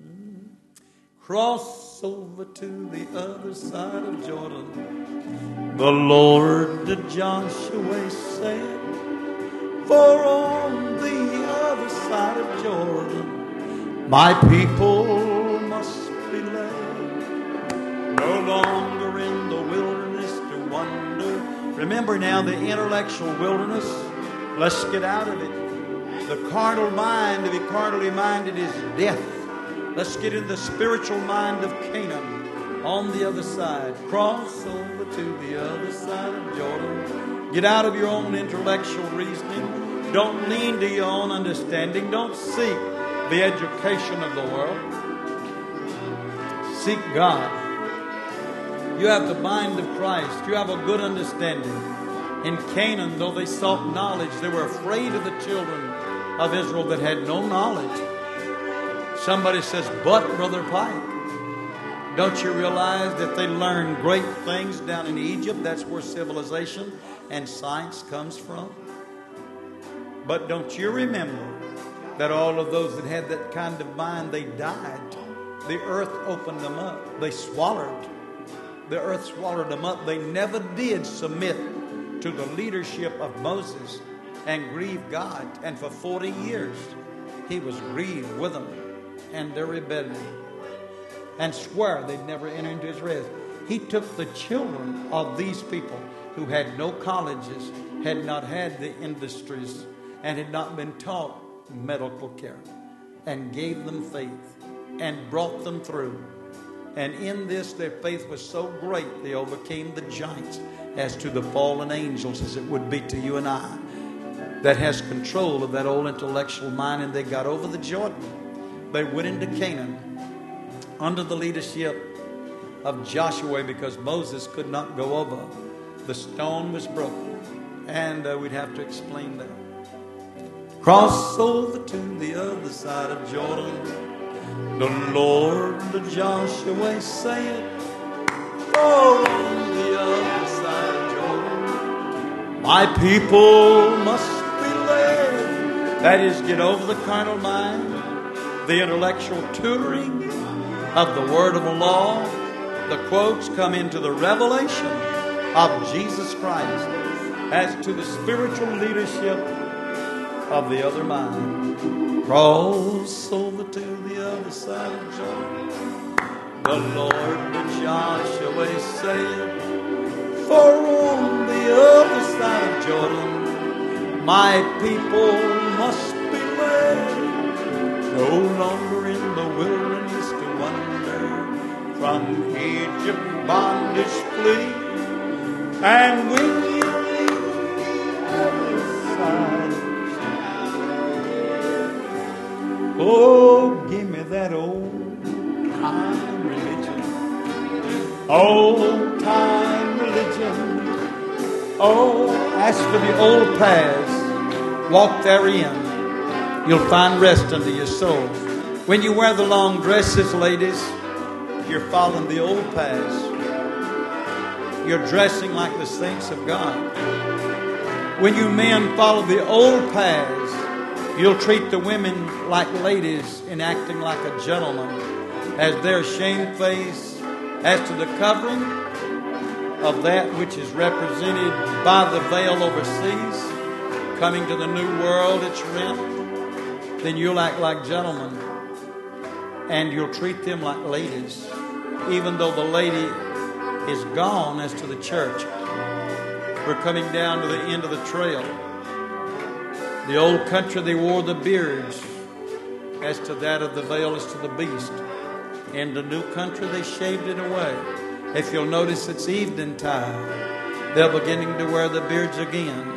Cross over to the other side of Jordan. The Lord to Joshua said, for on the other side of Jordan, my people must be led. No longer in the wilderness to wander. Remember now the intellectual wilderness. Let's get out of it. The carnal mind, to be carnally minded, is death. Let's get in the spiritual mind of Canaan on the other side. Cross over to the other side of Jordan. Get out of your own intellectual reasoning. Don't lean to your own understanding. Don't seek the education of the world. Seek God. You have the mind of Christ. You have a good understanding. In Canaan, though they sought knowledge, they were afraid of the children of Israel that had no knowledge. Somebody says, but Brother Pike, don't you realize that they learned great things down in Egypt? That's where civilization and science comes from. But don't you remember that all of those that had that kind of mind, they died. The earth opened them up. They swallowed. The earth swallowed them up. They never did submit to the leadership of Moses and grieve God. And for forty years, He was grieved with them and their rebellion, and swear they'd never enter into His rest. He took the children of these people who had no colleges, had not had the industries, and had not been taught medical care, and gave them faith and brought them through. And in this, their faith was so great, they overcame the giants, as to the fallen angels, as it would be to you and I, that has control of that old intellectual mind. And they got over the Jordan. They went into Canaan under the leadership of Joshua, because Moses could not go over. The stone was broken, and uh, we'd have to explain that. Cross over to the other side of Jordan. The Lord to Joshua said, for on the other side of Jordan, my people must be led. That is, get over the carnal mind, the intellectual tutoring of the word of the law. The quotes come into the revelation of Jesus Christ as to the spiritual leadership of the other mind. Cross over to the other side of Jordan. The Lord to Joshua said, for on the other side of Jordan, my people must be led. No longer in the wilderness to wander, from Egypt bondage flee. And when you reach the other side, oh, give me that old time religion. Old time religion. Oh, ask for the old paths. Walk therein. You'll find rest unto your soul. When you wear the long dresses, ladies, you're following the old paths. You're dressing like the saints of God. When you men follow the old paths, you'll treat the women like ladies and acting like a gentleman, as they're shamefaced as to the covering of that which is represented by the veil overseas, coming to the new world it's rent. Then you'll act like gentlemen, and you'll treat them like ladies, even though the lady is gone as to the church. We're coming down to the end of the trail. The old country, they wore the beards as to that of the veil as to the beast. In the new country, they shaved it away. If you'll notice, it's evening time. They're beginning to wear the beards again.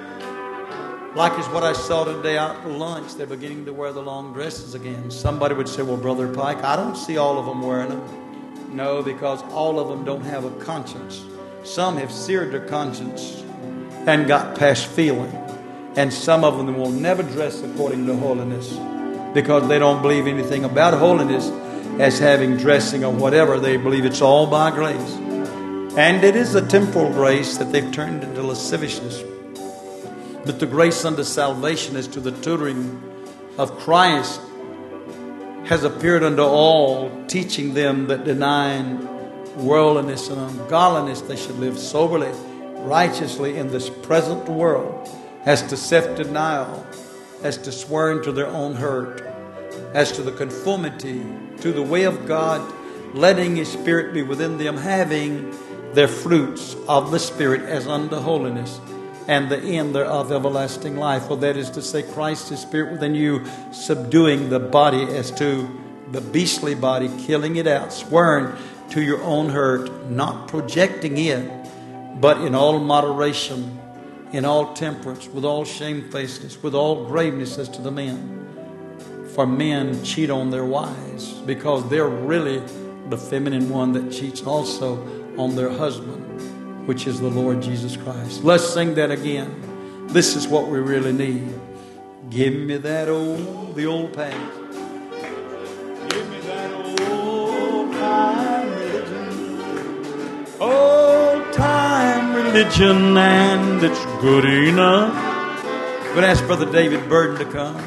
Like is what I saw today out for lunch. They're beginning to wear the long dresses again. Somebody would say, well, Brother Pike, I don't see all of them wearing them. No, because all of them don't have a conscience. Some have seared their conscience and got past feeling. And some of them will never dress according to holiness because they don't believe anything about holiness as having dressing or whatever. They believe it's all by grace. And it is a temporal grace that they've turned into lasciviousness. But the grace unto salvation as to the tutoring of Christ has appeared unto all, teaching them that denying worldliness and ungodliness, they should live soberly, righteously in this present world, as to self-denial, as to swearing to their own hurt, as to the conformity to the way of God, letting His Spirit be within them, having their fruits of the Spirit as unto holiness, and the end thereof everlasting life. Well, that is to say, Christ is Spirit within you, subduing the body as to the beastly body, killing it out, swearing to your own hurt, not projecting it, but in all moderation, in all temperance, with all shamefacedness, with all graveness as to the men. For men cheat on their wives because they're really the feminine one that cheats also on their husband, which is the Lord Jesus Christ. Let's sing that again. This is what we really need. Give me that old, the old past. Give me that old time religion. Old time religion, and it's good enough. I'm going to ask Brother David Burden to come.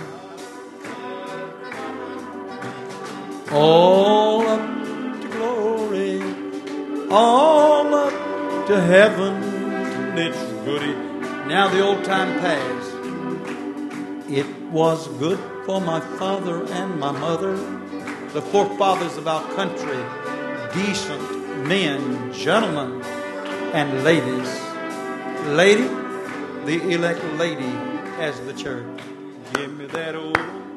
All up to glory, all up to heaven, it's goody. Now the old time past. It was good for my father and my mother, the forefathers of our country, decent men, gentlemen, and ladies. Lady, the elect lady as the church. Give me that old